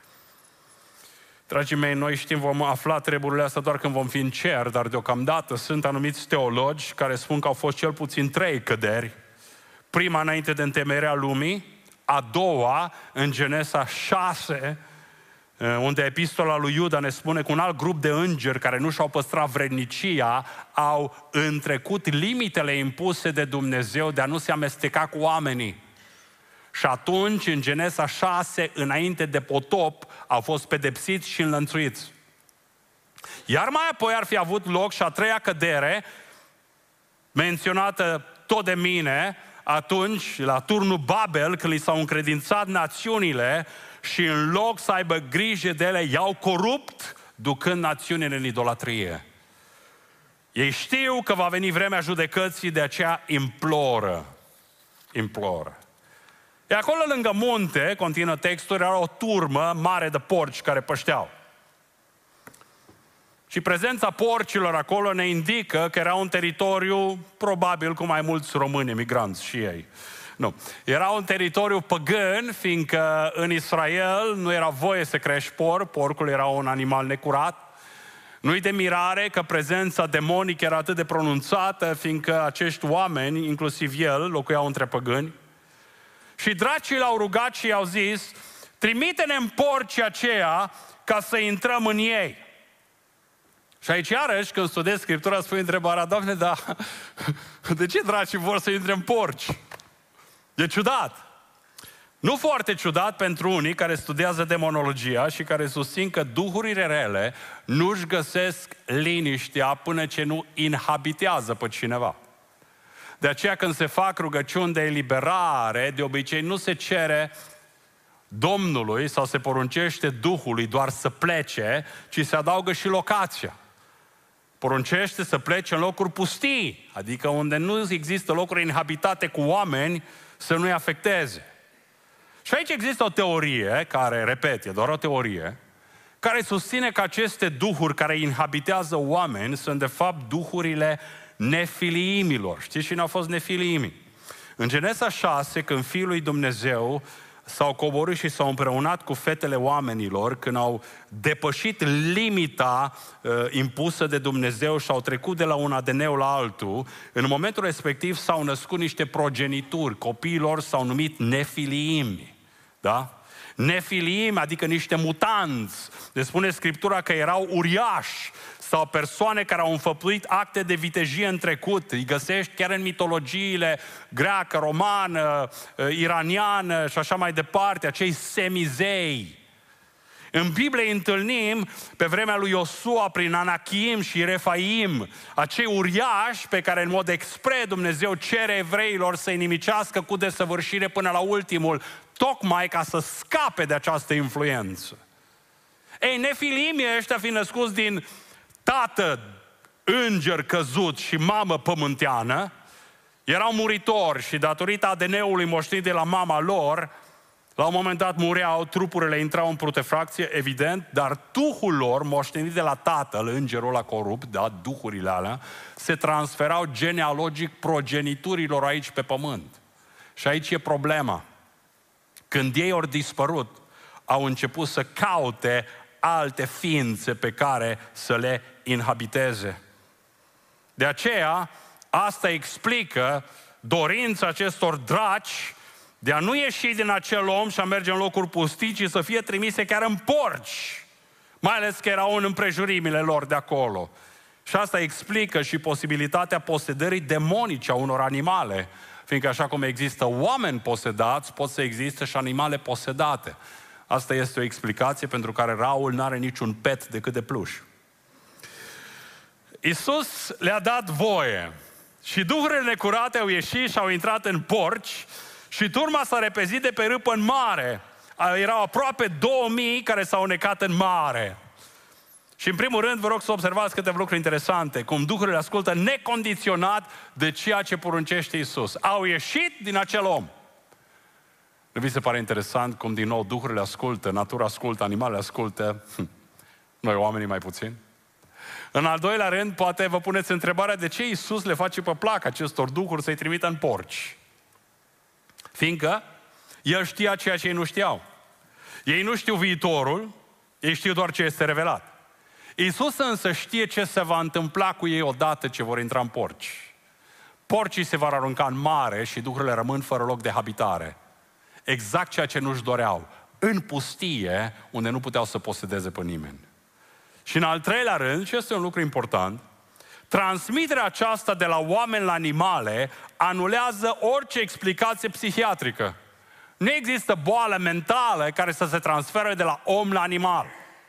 Dragii mei, noi știm, vom afla treburile astea doar când vom fi în cer, dar deocamdată sunt anumiți teologi care spun că au fost cel puțin 3 căderi. Prima înainte de întemeierea lumii, a doua în Genesa 6, unde epistola lui Iuda ne spune că un alt grup de îngeri care nu și-au păstrat vrednicia au întrecut limitele impuse de Dumnezeu de a nu se amesteca cu oamenii. Și atunci, în Genesa 6, înainte de potop, au fost pedepsiți și înlănțuiți. Iar mai apoi ar fi avut loc și a 3-a cădere, menționată tot de mine, atunci, la turnul Babel, când li s-au încredințat națiunile și în loc să aibă grijă de ele, i-au corupt, ducând națiunile în idolatrie. Ei știu că va veni vremea judecății, de aceea imploră. E acolo lângă munte, continuă textul, era o turmă mare de porci care pășteau. Și prezența porcilor acolo ne indică că era un teritoriu, probabil cu mai mulți români emigranți și ei. Nu. Era un teritoriu păgân, fiindcă în Israel nu era voie să crești porc, porcul era un animal necurat. Nu-i de mirare că prezența demonică era atât de pronunțată, fiindcă acești oameni, inclusiv el, locuiau între păgâni. Și dracii l-au rugat și i-au zis, trimite-ne în porcii aceia ca să intrăm în ei. Și aici iarăși, când studiez Scriptura, spui întrebarea, Doamne, dar de ce dracii vor să intre în porci? E ciudat. Nu foarte ciudat pentru unii care studiază demonologia și care susțin că duhurile rele nu-și găsesc liniștea până ce nu inhabitează pe cineva. De aceea când se fac rugăciuni de eliberare, de obicei nu se cere Domnului sau se poruncește Duhului doar să plece, ci se adaugă și locația. Poruncește să plece în locuri pustii, adică unde nu există locuri inhabitate cu oameni, să nu-i afecteze. Și aici există o teorie, care, repet, e doar o teorie, care susține că aceste duhuri care inhabitează oameni sunt de fapt duhurile nefiliimilor. Știți cine au fost nefiliimii? În Genesa 6, când Fiul lui Dumnezeu s-au coborât și s-au împreunat cu fetele oamenilor, când au depășit limita impusă de Dumnezeu și au trecut de la un ADN la altul, în momentul respectiv s-au născut niște progenituri, copiilor s-au numit nefiliimi, da? Nefiliimi, adică niște mutanți. Deci spune Scriptura că erau uriași sau persoane care au înfăptuit acte de vitejie în trecut. Îi găsești chiar în mitologiile greacă, romană, iraniană și așa mai departe, acei semizei. În Biblie întâlnim pe vremea lui Iosua prin Anakim și Refaim, acei uriași pe care în mod expres Dumnezeu cere evreilor să-i nimicească cu desăvârșire până la ultimul, tocmai ca să scape de această influență. Ei, nefilimii ăștia fiind născuți din tată înger căzut și mamă pământeană, erau muritori și datorită ADN-ului moștenit de la mama lor, La un moment dat mureau, trupurile intrau în putrefacție, evident, dar duhul lor, moștenit de la tatăl, îngerul ăla corupt, da, duhurile alea, se transferau genealogic progeniturilor aici pe pământ. Și aici e problema. Când ei au dispărut, au început să caute alte ființe pe care să le inhabiteze. De aceea, asta explică dorința acestor draci de a nu ieși din acel om și a merge în locuri pustii, ci să fie trimise chiar în porci, mai ales că erau în împrejurimile lor de acolo. Și asta explică și posibilitatea posedării demonice a unor animale, fiindcă așa cum există oameni posedați, pot să existe și animale posedate. Asta este o explicație pentru care Raul n-are niciun pet decât de pluș. Iisus le-a dat voie și duhurile necurate au ieșit și au intrat în porci și turma s-a repezit de pe râpă în mare. Erau aproape 2000 care s-au necat în mare. Și în primul rând vă rog să observați câteva lucruri interesante, cum duhurile ascultă necondiționat de ceea ce poruncește Iisus. Au ieșit din acel om. Nu vi se pare interesant cum din nou duhurile ascultă, natura ascultă, animalele ascultă, noi oamenii mai puțin? În al doilea rând, poate vă puneți întrebarea de ce Iisus le face pe plac acestor duhuri să-i trimită în porci. Fiindcă El știa ceea ce ei nu știau. Ei nu știu viitorul, ei știu doar ce este revelat. Iisus însă știe ce se va întâmpla cu ei odată ce vor intra în porci. Porcii se vor arunca în mare și duhurile rămân fără loc de habitare. Exact ceea ce nu-și doreau. În pustie, unde nu puteau să posedeze pe nimeni. Și în al treilea rând, și este un lucru important, transmiterea aceasta de la oameni la animale anulează orice explicație psihiatrică. Nu există boală mentală care să se transfere de la om la animal.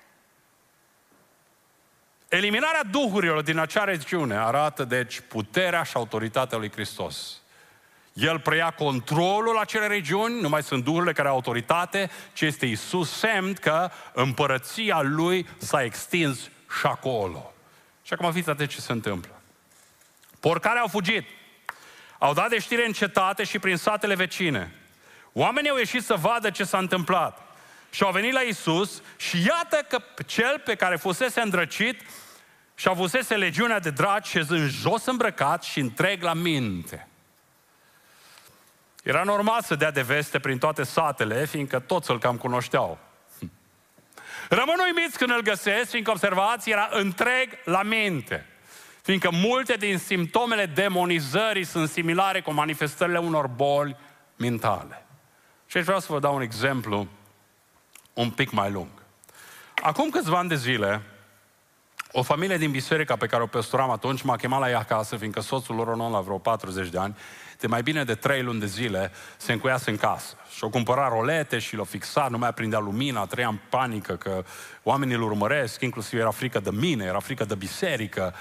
Eliminarea duhurilor din acea regiune arată, deci, puterea și autoritatea lui Hristos. El preia controlul acelei regiuni, nu mai sunt duhurile care au autoritate, ci este Iisus semn că împărăția Lui s-a extins și acolo. Și acum fiți atenți ce se întâmplă. Porcarii au fugit, au dat de știre în cetate și prin satele vecine. Oamenii au ieșit să vadă ce s-a întâmplat și au venit la Iisus și iată că cel pe care fusese îndrăcit și avusese legiunea de draci șezând jos îmbrăcat și întreg la minte. Era normal să dea de veste prin toate satele, fiindcă toți îl cam cunoșteau. Rămân uimiți când îl găsesc, fiindcă, observați, era întreg la minte. Fiindcă multe din simptomele demonizării sunt similare cu manifestările unor boli mentale. Și aici vreau să vă dau un exemplu un pic mai lung. Acum câțiva ani de zile, o familie din biserica pe care o păstoram atunci m-a chemat la ea acasă, fiindcă soțul lor la vreo 40 de ani, de mai bine de 3 luni de zile, se încuiase în casă. Și-o cumpăra rolete și l-o fixa, nu mai aprindea lumina, trăia în panică că oamenii îl urmăresc, inclusiv era frică de mine, era frică de biserică.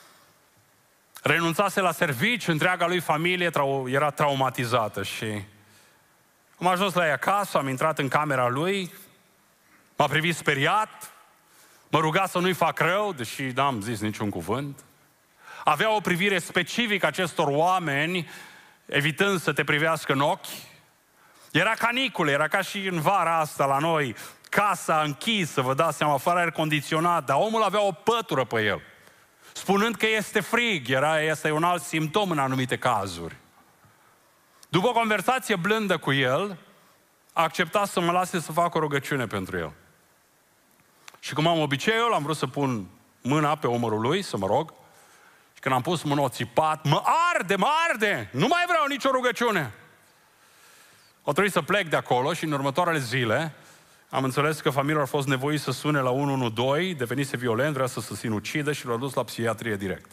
Renunțase la serviciu, întreaga lui familie era traumatizată și am ajuns la ea acasă, am intrat în camera lui, m-a privit speriat, mă ruga să nu-i fac rău, deși n-am zis niciun cuvânt. Avea o privire specifică acestor oameni, evitând să te privească în ochi. Era canicule, era ca și în vara asta la noi, casa închisă, vă dați seama, fără aer condiționat, dar omul avea o pătură pe el, spunând că este frig, este un alt simptom în anumite cazuri. După o conversație blândă cu el, a acceptat să mă lase să fac o rugăciune pentru el. Și cum am obiceiul, am vrut să pun mâna pe umărul lui, să mă rog, și când am pus mâna, o țipat, mă arde, nu mai vreau nicio rugăciune. O trebuit să plec de acolo și în următoarele zile am înțeles că familia a fost nevoită să sune la 112, devenise violent, vrea să se sinucidă și l-a dus la psihiatrie direct.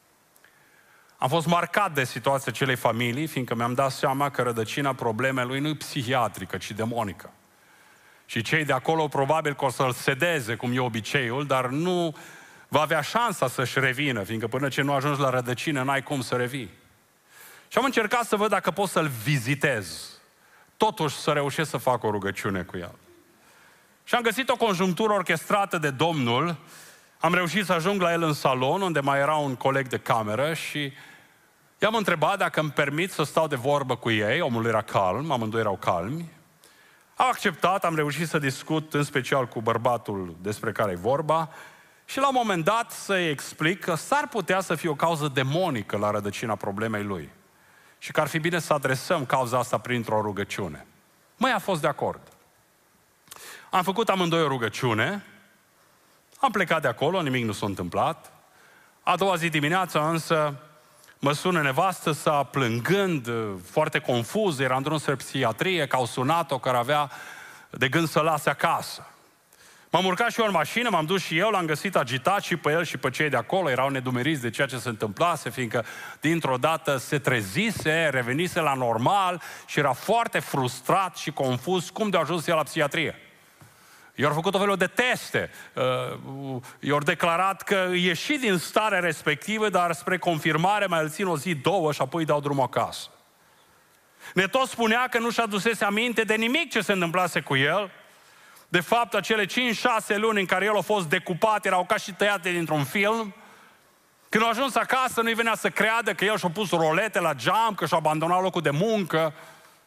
Am fost marcat de situația acelei familii, fiindcă mi-am dat seama că rădăcina problemei lui nu e psihiatrică, ci demonică. Și cei de acolo probabil că o să-l sedeze, cum e obiceiul, dar nu va avea șansa să-și revină, fiindcă până ce nu ajungi la rădăcină, n-ai cum să revii. Și am încercat să văd dacă pot să-l vizitez. Totuși să reușesc să fac o rugăciune cu el. Și am găsit o conjunctură orchestrată de Domnul. Am reușit să ajung la el în salon, unde mai era un coleg de cameră și i-am întrebat dacă îmi permit să stau de vorbă cu ei. Omul era calm, amândoi erau calmi. Am acceptat, am reușit să discut în special cu bărbatul despre care e vorba și la un moment dat să-i explic că s-ar putea să fie o cauză demonică la rădăcina problemei lui și că ar fi bine să adresăm cauza asta printr-o rugăciune. Măi, a fost de acord. Am făcut amândoi o rugăciune, am plecat de acolo, nimic nu s-a întâmplat. A doua zi dimineața însă mă sună nevastă sa plângând, foarte confuz, era într-un spre psihiatrie, că au sunat-o, care avea de gând să lase acasă. M-am urcat și eu în mașină, m-am dus și eu, l-am găsit agitat și pe el și pe cei de acolo, erau nedumeriți de ceea ce se întâmplase, fiindcă dintr-o dată se trezise, revenise la normal și era foarte frustrat și confuz cum de a ajuns el la psihiatrie. I-au făcut o felul de teste, i-au declarat că ieși din starea respectivă, dar spre confirmare mai îl țin o zi, două și apoi dau drumul acasă. Ne tot spunea că nu-și adusese aminte de nimic ce se întâmplase cu el. De fapt, acele 5-6 luni în care el a fost decupat erau ca și tăiate dintr-un film. Când a ajuns acasă, nu-i venea să creadă că el și-a pus rolete la geam, că și-a abandonat locul de muncă.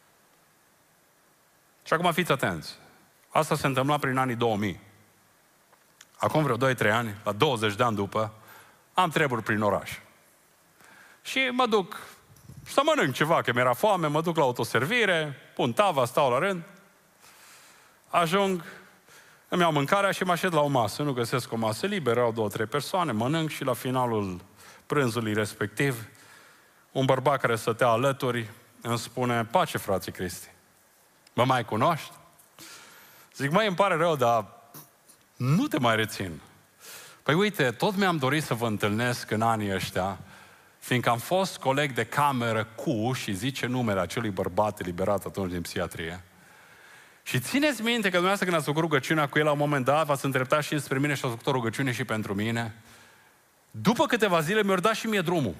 Și acum fiți atenți. Asta se întâmpla prin anii 2000. Acum vreo 2-3 ani, la 20 de ani după, am treburi prin oraș. Și mă duc să mănânc ceva, că mi-era foame, mă duc la autoservire, pun tava, stau la rând, ajung, îmi iau mâncarea și mă așez la o masă. Nu găsesc o masă liberă, au 2-3 persoane, mănânc și la finalul prânzului respectiv, un bărbat care stătea alături îmi spune: pace, frate Cristi, mă mai cunoști? Zic: măi, îmi pare rău, dar nu te mai rețin. Păi uite, tot mi-am dorit să vă întâlnesc în anii ăștia, fiindcă am fost coleg de cameră cu, și zice numele acelui bărbat eliberat atunci din psihiatrie. Și țineți minte că dumneavoastră când ați făcut rugăciunea cu el, la un moment dat, v-ați îndreptat și spre mine și ați făcut o rugăciune și pentru mine. După câteva zile mi-au dat și mie drumul.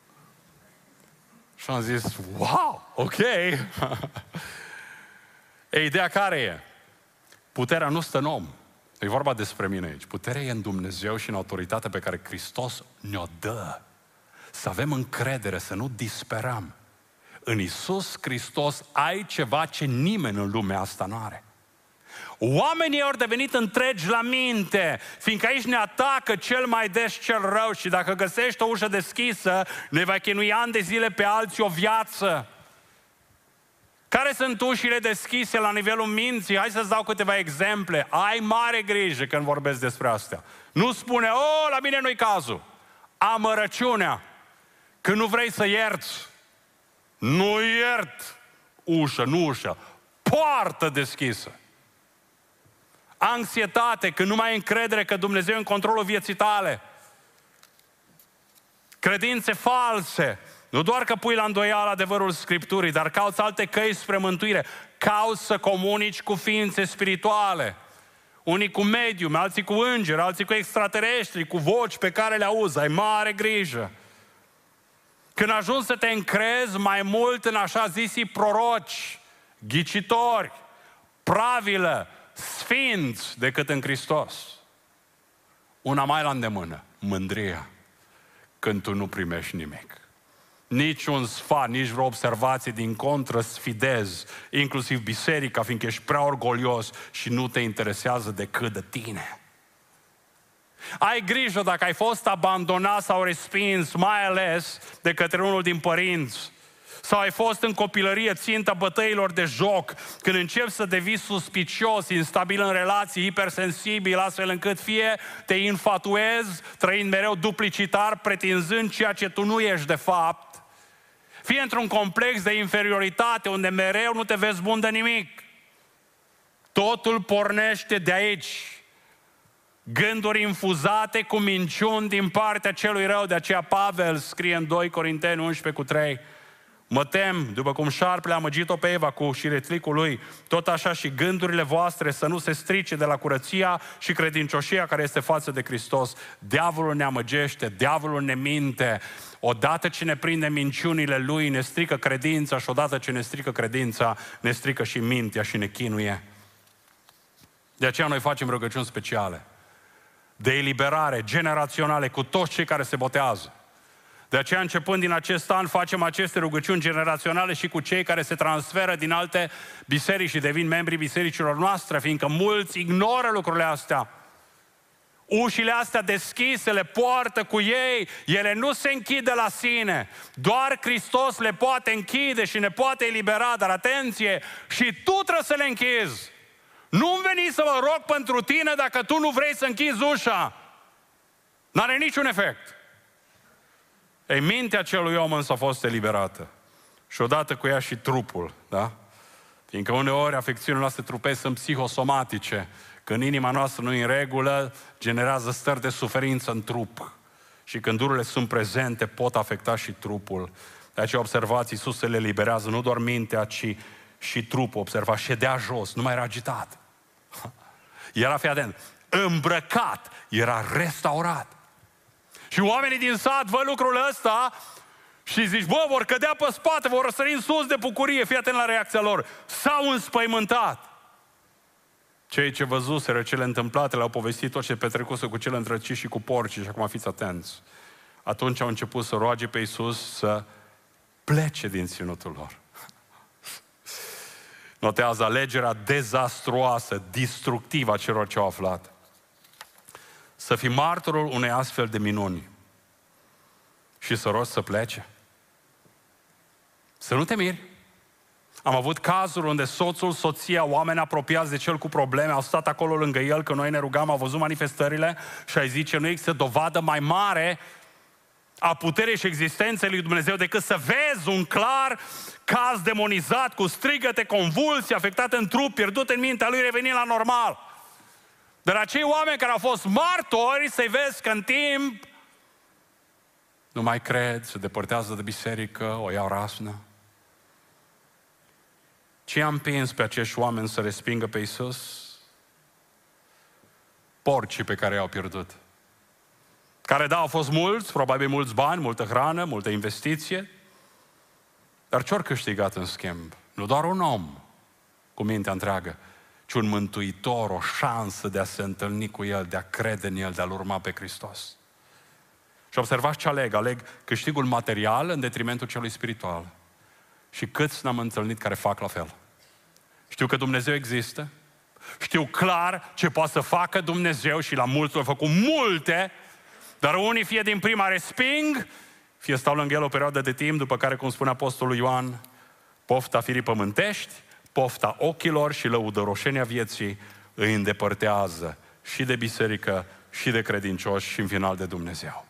Și am zis: wow, ok. E, ideea care e? Puterea nu stă în om. E vorba despre mine aici. Puterea e în Dumnezeu și în autoritatea pe care Hristos ne-o dă. Să avem încredere, să nu disperăm. În Iisus Hristos ai ceva ce nimeni în lumea asta n-are. Oamenii au devenit întregi la minte, fiindcă aici ne atacă cel mai des cel rău și dacă găsești o ușă deschisă, ne va chinui ani de zile pe alții o viață. Care sunt ușile deschise la nivelul minții? Hai să-ți dau câteva exemple. Ai mare grijă când vorbesc despre astea. Nu spune: o, la mine nu-i cazul. Amărăciunea. Când nu vrei să ierți, nu iert. Ușă, nu ușă. Poartă deschisă. Anxietate, când nu mai ai încredere că Dumnezeu e în controlul vieții tale. Credințe false. Nu doar că pui la îndoială adevărul Scripturii, dar cauți alte căi spre mântuire. Cauți să comunici cu ființe spirituale. Unii cu medium, alții cu îngeri, alții cu extraterestri, cu voci pe care le auzi. Ai mare grijă. Când ajungi să te încrezi mai mult în așa zisii proroci, ghicitori, pravilă, sfinți decât în Hristos. Una mai la îndemână: mândria. Când tu nu primești nimic. Nici un sfat, nici vreo observație, din contră sfidezi, inclusiv biserica, fiindcă ești prea orgolios și nu te interesează decât de tine. Ai grijă dacă ai fost abandonat sau respins, mai ales de către unul din părinți, sau ai fost în copilărie ținta bătăilor de joc, când începi să devii suspicios, instabil în relații, hipersensibil, astfel încât fie te infatuezi, trăind mereu duplicitar, pretinzând ceea ce tu nu ești de fapt, fie într-un complex de inferioritate, unde mereu nu te vezi bun de nimic. Totul pornește de aici. Gânduri infuzate cu minciuni din partea celui rău. De aceea Pavel scrie în 2 Corinteni 11:3: mă tem, după cum șarpele a amăgit-o pe Eva cu șiretlicul lui, tot așa și gândurile voastre să nu se strice de la curăția și credincioșia care este față de Hristos. Diavolul ne amăgește, diavolul ne minte. Odată ce ne prinde minciunile lui, ne strică credința, și odată ce ne strică credința, ne strică și mintea și ne chinuie. De aceea noi facem rugăciuni speciale de eliberare generaționale cu toți cei care se botează. De aceea, începând din acest an, facem aceste rugăciuni generaționale și cu cei care se transferă din alte biserici și devin membrii bisericilor noastre, fiindcă mulți ignoră lucrurile astea. Ușile astea deschise le poartă cu ei, ele nu se închid de la sine. Doar Hristos le poate închide și ne poate elibera, dar atenție, și tu trebuie să le închizi. Nu-mi veni să mă rog pentru tine dacă tu nu vrei să închizi ușa. N-are niciun efect. Ei, mintea acelui om însă a fost eliberată. Și odată cu ea și trupul, da? Fiindcă uneori afecțiunile noastre trupești sunt psihosomatice. Când inima noastră nu e în regulă, generează stări de suferință în trup. Și când dururile sunt prezente, pot afecta și trupul. De aceea observați, Iisus se le eliberează nu doar mintea, ci și trupul. Observați, ședea jos, nu mai era agitat. Era, fii atent, îmbrăcat, era restaurat. Și oamenii din sat văd lucrul ăsta și zici, bă, vor cădea pe spate, vor răsări în sus de bucurie. Fii atent la reacția lor. S-au înspăimântat. Cei ce văzuseră cele întâmplate le-au povestit tot ce petrecuse cu cele întrăciși și cu porcii. Și acum fiți atenți. Atunci au început să roage pe Iisus să plece din ținutul lor. Notează alegerea dezastruoasă, distructivă a celor ce au aflat. Să fii martorul unei astfel de minuni și să rogi să plece. Să nu te miri. Am avut cazuri unde soțul, soția, oameni apropiați de cel cu probleme au stat acolo lângă el, că noi ne rugam, au văzut manifestările și ai zice, nu există dovadă mai mare a puterii și existenței lui Dumnezeu decât să vezi un clar caz demonizat cu strigăte, convulsii, afectat în trup, pierdut în mintea lui, revenind la normal. Dar acei oameni care au fost martori, să-i vezi că în timp nu mai cred, se depărtează de biserică, o iau rasnă. Ce i-a împins pe acești oameni să respingă pe Iisus? Porcii pe care i-au pierdut. Care, da, au fost mulți, probabil mulți bani, multă hrană, multă investiție, dar ce-or câștigat în schimb? Nu doar un om cu mintea întreagă, ci un mântuitor, o șansă de a se întâlni cu El, de a crede în El, de a-L urma pe Hristos. Și observați ce aleg. Aleg câștigul material în detrimentul celui spiritual. Și câți n-am întâlnit care fac la fel. Știu că Dumnezeu există, știu clar ce poate să facă Dumnezeu și la mulți au făcut multe, dar unii fie din prima resping, fie stau lângă El o perioadă de timp, după care, cum spune Apostolul Ioan, pofta firii pământești, pofta ochilor și lăudăroșenia vieții îi îndepărtează și de biserică, și de credincioși, și în final de Dumnezeu.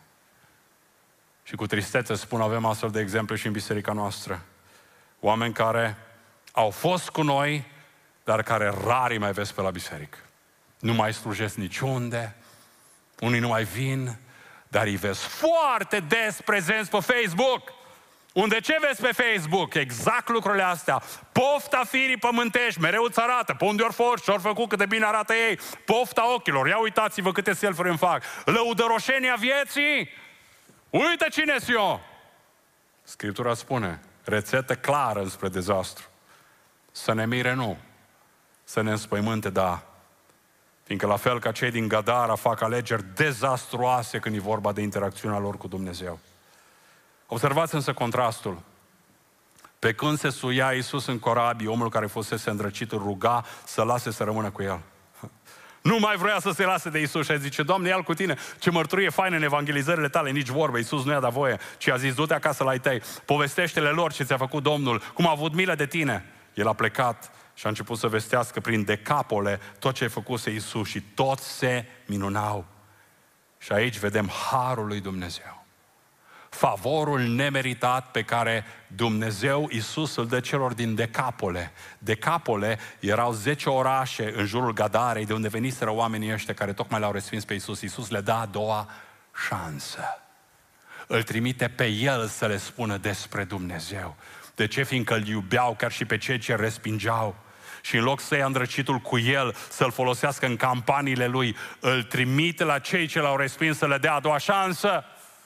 Și cu tristețe spun, avem astfel de exemple și în biserica noastră. Oameni care au fost cu noi, dar care rar îi mai vezi pe la biserică. Nu mai slujesc niciunde, unii nu mai vin, dar îi vezi foarte des prezenți pe Facebook. Unde ce vezi pe Facebook? Exact lucrurile astea. Pofta firii pământești, mereu îți arată pe unde ori fost, ce ori făcut, cât de bine arată ei. Pofta ochilor, ia uitați-vă câte selfie-uri îmi fac. Lăudăroșenia vieții, uite cine-s eu. Scriptura spune, rețetă clară înspre dezastru. Să ne mire nu, să ne înspăimânte da. Fiindcă la fel ca cei din Gadara fac alegeri dezastruoase când e vorba de interacțiunea lor cu Dumnezeu. Observați însă contrastul. Pe când se suia Iisus în corabii, omul care fusese îndrăcit îl ruga să lase să rămână cu el. Nu mai vrea să se lase de Iisus și zice, Doamne, ia-l cu tine, ce mărturie faină în evangelizările tale, nici vorbă. Iisus nu i-a dat voie, ci a zis, du-te acasă la ai tăi, povestește-le lor ce ți-a făcut Domnul, cum a avut milă de tine. El a plecat și a început să vestească prin Decapole tot ce a făcuse Iisus și toți se minunau. Și aici vedem harul lui Dumnezeu. Favorul nemeritat pe care Dumnezeu, Iisus, îl dă celor din Decapole. Decapole erau 10 orașe în jurul Gadarei, de unde veniseră oamenii ăștia care tocmai l-au respins pe Iisus. Iisus le dă a doua șansă. Îl trimite pe El să le spună despre Dumnezeu. De ce? Fiindcă îl iubeau chiar și pe cei ce respingeau. Și în loc să ia îndrăcitul cu el, să-l folosească în campaniile lui, îl trimite la cei ce l-au respins să le dea a doua șansă.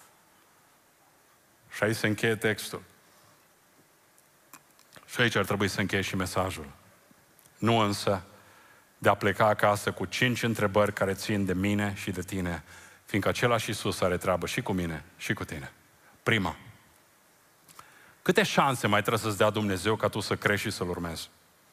Și aici se încheie textul. Și aici ar trebui să încheie și mesajul. Nu însă de a pleca acasă cu 5 întrebări care țin de mine și de tine, fiindcă același Iisus are treabă și cu mine și cu tine. Prima, câte șanse mai trebuie să-ți dea Dumnezeu ca tu să crești și să-L urmezi?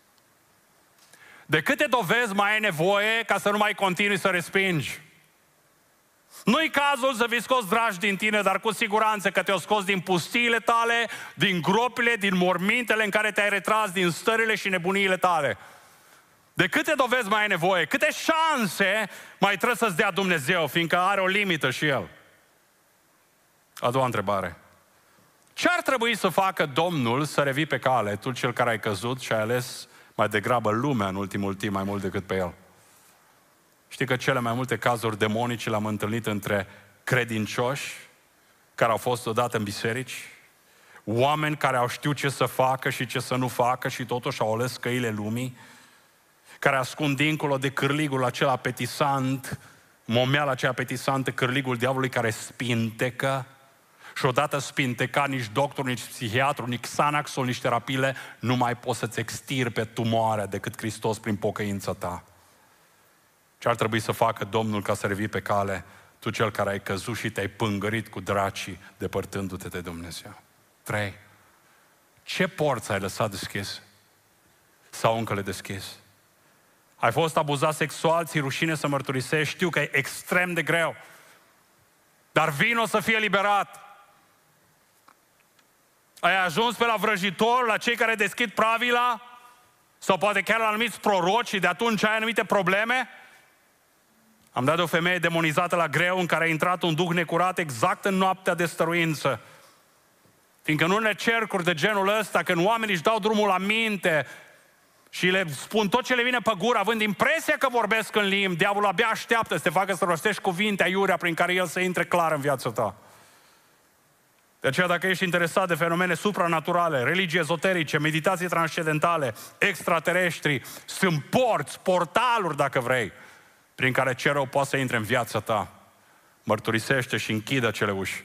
De câte dovezi mai ai nevoie ca să nu mai continui să respingi? Nu-i cazul să fii scos dragi din tine, dar cu siguranță că te-au scos din pustiile tale, din gropile, din mormintele în care te-ai retras, din stările și nebuniile tale. De câte dovezi mai ai nevoie? Câte șanse mai trebuie să-ți dea Dumnezeu, fiindcă are o limită și El? A doua întrebare. Ce ar trebui să facă Domnul să revii pe cale, tu cel care ai căzut și ai ales mai degrabă lumea în ultimul timp mai mult decât pe El? Știi că cele mai multe cazuri demonice le-am întâlnit între credincioși care au fost odată în biserici, oameni care au știut ce să facă și ce să nu facă și totuși au ales căile lumii, care ascund dincolo de cârligul acela apetisant, momeala aceea apetisantă, cârligul diavolului care spintecă. Și odată spintecat, nici doctor, nici psihiatru, nici Xanaxul, nici terapile nu mai poți să-ți extirpe tumoarea decât Hristos prin pocăința ta. Ce ar trebui să facă Domnul ca să revii pe cale, tu cel care ai căzut și te-ai pângărit cu dracii, depărtându-te de Dumnezeu? 3. Ce porți ai lăsat deschis? Sau încă le deschis? Ai fost abuzat sexual, ți-e rușine să mărturisești, știu că e extrem de greu, dar vino să fie eliberat. Ai ajuns pe la vrăjitor, la cei care deschid pravila, sau poate chiar la anumiți proroci și de atunci ai anumite probleme? Am dat de o femeie demonizată la greu în care a intrat un duh necurat exact în noaptea de stăruință. Fiindcă în unele cercuri de genul ăsta, când oamenii își dau drumul la minte și le spun tot ce le vine pe gură, având impresia că vorbesc în limbi, diavolul abia așteaptă să te facă să rostești cuvinte aiurea prin care el să intre clar în viața ta. De aceea, dacă ești interesat de fenomene supranaturale, religii ezoterice, meditații transcendentale, extraterestri, sunt portaluri, dacă vrei, prin care ce rău poate să intre în viața ta. Mărturisește și închide acele uși.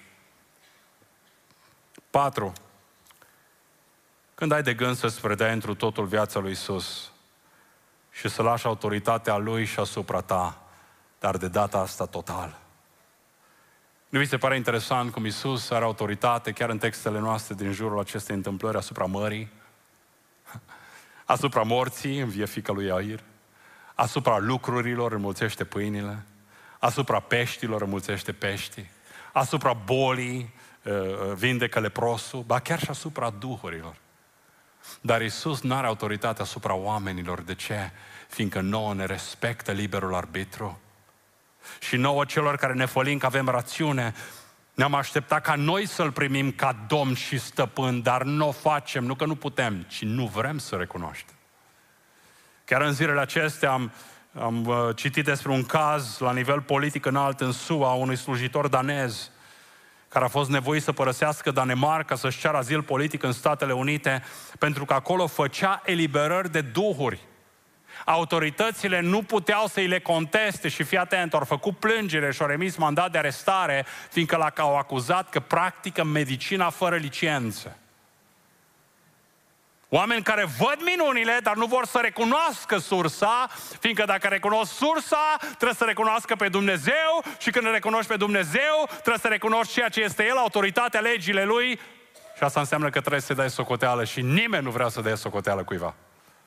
4. Când ai de gând să-ți predai întru totul viața lui Iisus și să lași autoritatea Lui și asupra ta, dar de data asta total. Nu vi se pare interesant cum Iisus are autoritate chiar în textele noastre din jurul acestei întâmplări asupra mării, asupra morții, învie fiica lui Iair, asupra lucrurilor înmulțește pâinile, asupra peștilor înmulțește peștii, asupra bolii vindecă leprosul, ba chiar și asupra duhurilor. Dar Iisus nu are autoritate asupra oamenilor. De ce? Fiindcă nouă ne respectă liberul arbitru. Și nouă celor care ne fălim că avem rațiune, ne-am așteptat ca noi să-L primim ca Domn și Stăpân, dar nu o facem, nu că nu putem, ci nu vrem să recunoaștem. Chiar în zilele acestea am citit despre un caz la nivel politic înalt în SUA, unui slujitor danez care a fost nevoit să părăsească Danemarca, să-și ceară azil politic în Statele Unite, pentru că acolo făcea eliberări de duhuri. Autoritățile nu puteau să îi le conteste și fii atent, au făcut plângere și au remis mandat de arestare, fiindcă l-au acuzat că practică medicina fără licență. Oameni care văd minunile, dar nu vor să recunoască sursa, fiindcă dacă recunosc sursa, trebuie să recunoască pe Dumnezeu și când recunoști pe Dumnezeu, trebuie să recunoști ceea ce este El, autoritatea, legile Lui, și asta înseamnă că trebuie să dai socoteală și nimeni nu vrea să dea socoteală cuiva.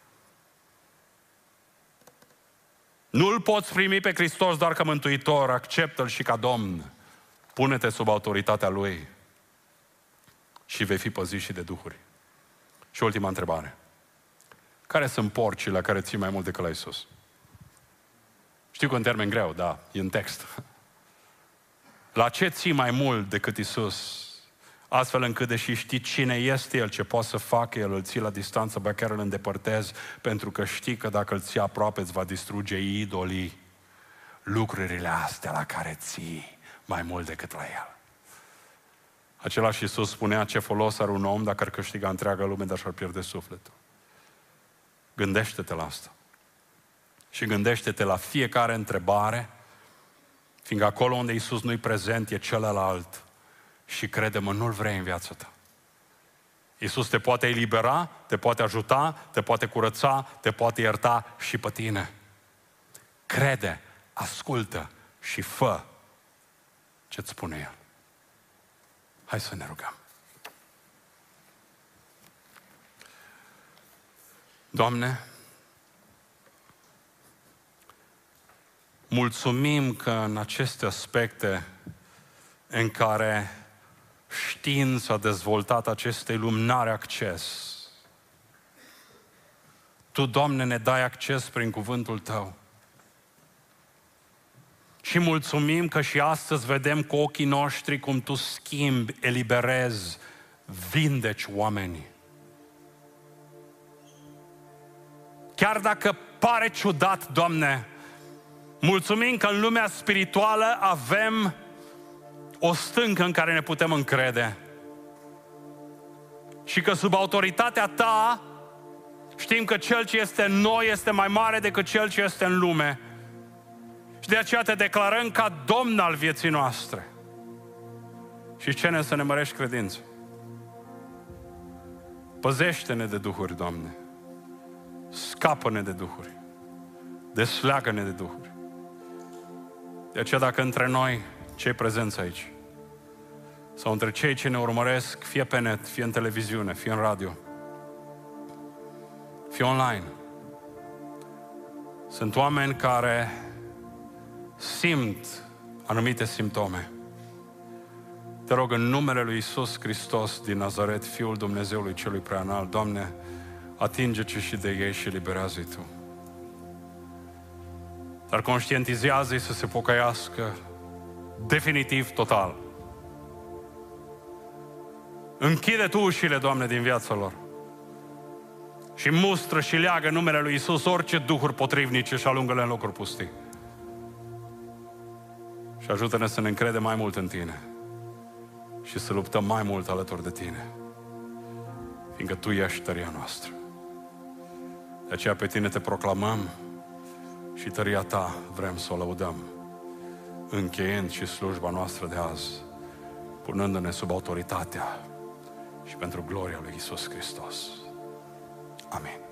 Nu-L poți primi pe Hristos doar ca mântuitor, acceptă-L și ca Domn. Pune-te sub autoritatea Lui și vei fi păzit și de duhuri. Și ultima întrebare. Care sunt porcii la care ții mai mult decât la Iisus? Știu că în termen greu, da, e în text. La ce ții mai mult decât Iisus? Astfel încât, deși știi cine este El, ce poate să facă El, îl ții la distanță, ba chiar îl îndepărtezi, pentru că știi că dacă îl ții aproape, îți va distruge idolii, lucrurile astea la care ții mai mult decât la El. Același Iisus spunea: ce folos are un om dacă ar câștiga întreaga lume, dar și-ar pierde sufletul. Gândește-te la asta. Și gândește-te la fiecare întrebare, fiindcă acolo unde Iisus nu-i prezent, e celălalt. Și crede-mă, nu-L vrei în viața ta. Iisus te poate elibera, te poate ajuta, te poate curăța, te poate ierta și pe tine. Crede, ascultă și fă ce-ți spune El. Hai să ne rugăm. Doamne, mulțumim că în aceste aspecte în care știința a dezvoltat acestei lumi n-are acces, Tu, Doamne, ne dai acces prin cuvântul Tău. Și mulțumim că și astăzi vedem cu ochii noștri cum Tu schimbi, eliberezi, vindeci oamenii. Chiar dacă pare ciudat, Doamne, mulțumim că în lumea spirituală avem o stâncă în care ne putem încrede. Și că sub autoritatea Ta știm că Cel ce este în noi este mai mare decât Cel ce este în lume. Și de aceea Te declarăm ca Domn al vieții noastre. Și ce să ne mărești credința. Păzește-ne de duhuri, Doamne. Scapă-ne de duhuri. Desleagă-ne de duhuri. De aceea dacă între noi, cei prezenți aici, sau între cei ce ne urmăresc, fie pe net, fie în televiziune, fie în radio, fie online, sunt oameni care simt anumite simptome. Te rog în numele lui Iisus Hristos din Nazaret, Fiul Dumnezeului Celui Preanalt, Doamne, atinge-ce și de ei și liberează-i Tu. Dar conștientizează-i să se pocăiască definitiv, total. Închide Tu ușile, Doamne, din viața lor. Și mustră și leagă în numele lui Iisus orice duhuri potrivnice și alungă-le în locuri pustii. Și ajută-ne să ne încredem mai mult în Tine și să luptăm mai mult alături de Tine, fiindcă Tu ești tăria noastră. De aceea pe Tine Te proclamăm și tăria Ta vrem să o lăudăm, încheiând și slujba noastră de azi, punându-ne sub autoritatea și pentru gloria lui Iisus Hristos. Amin.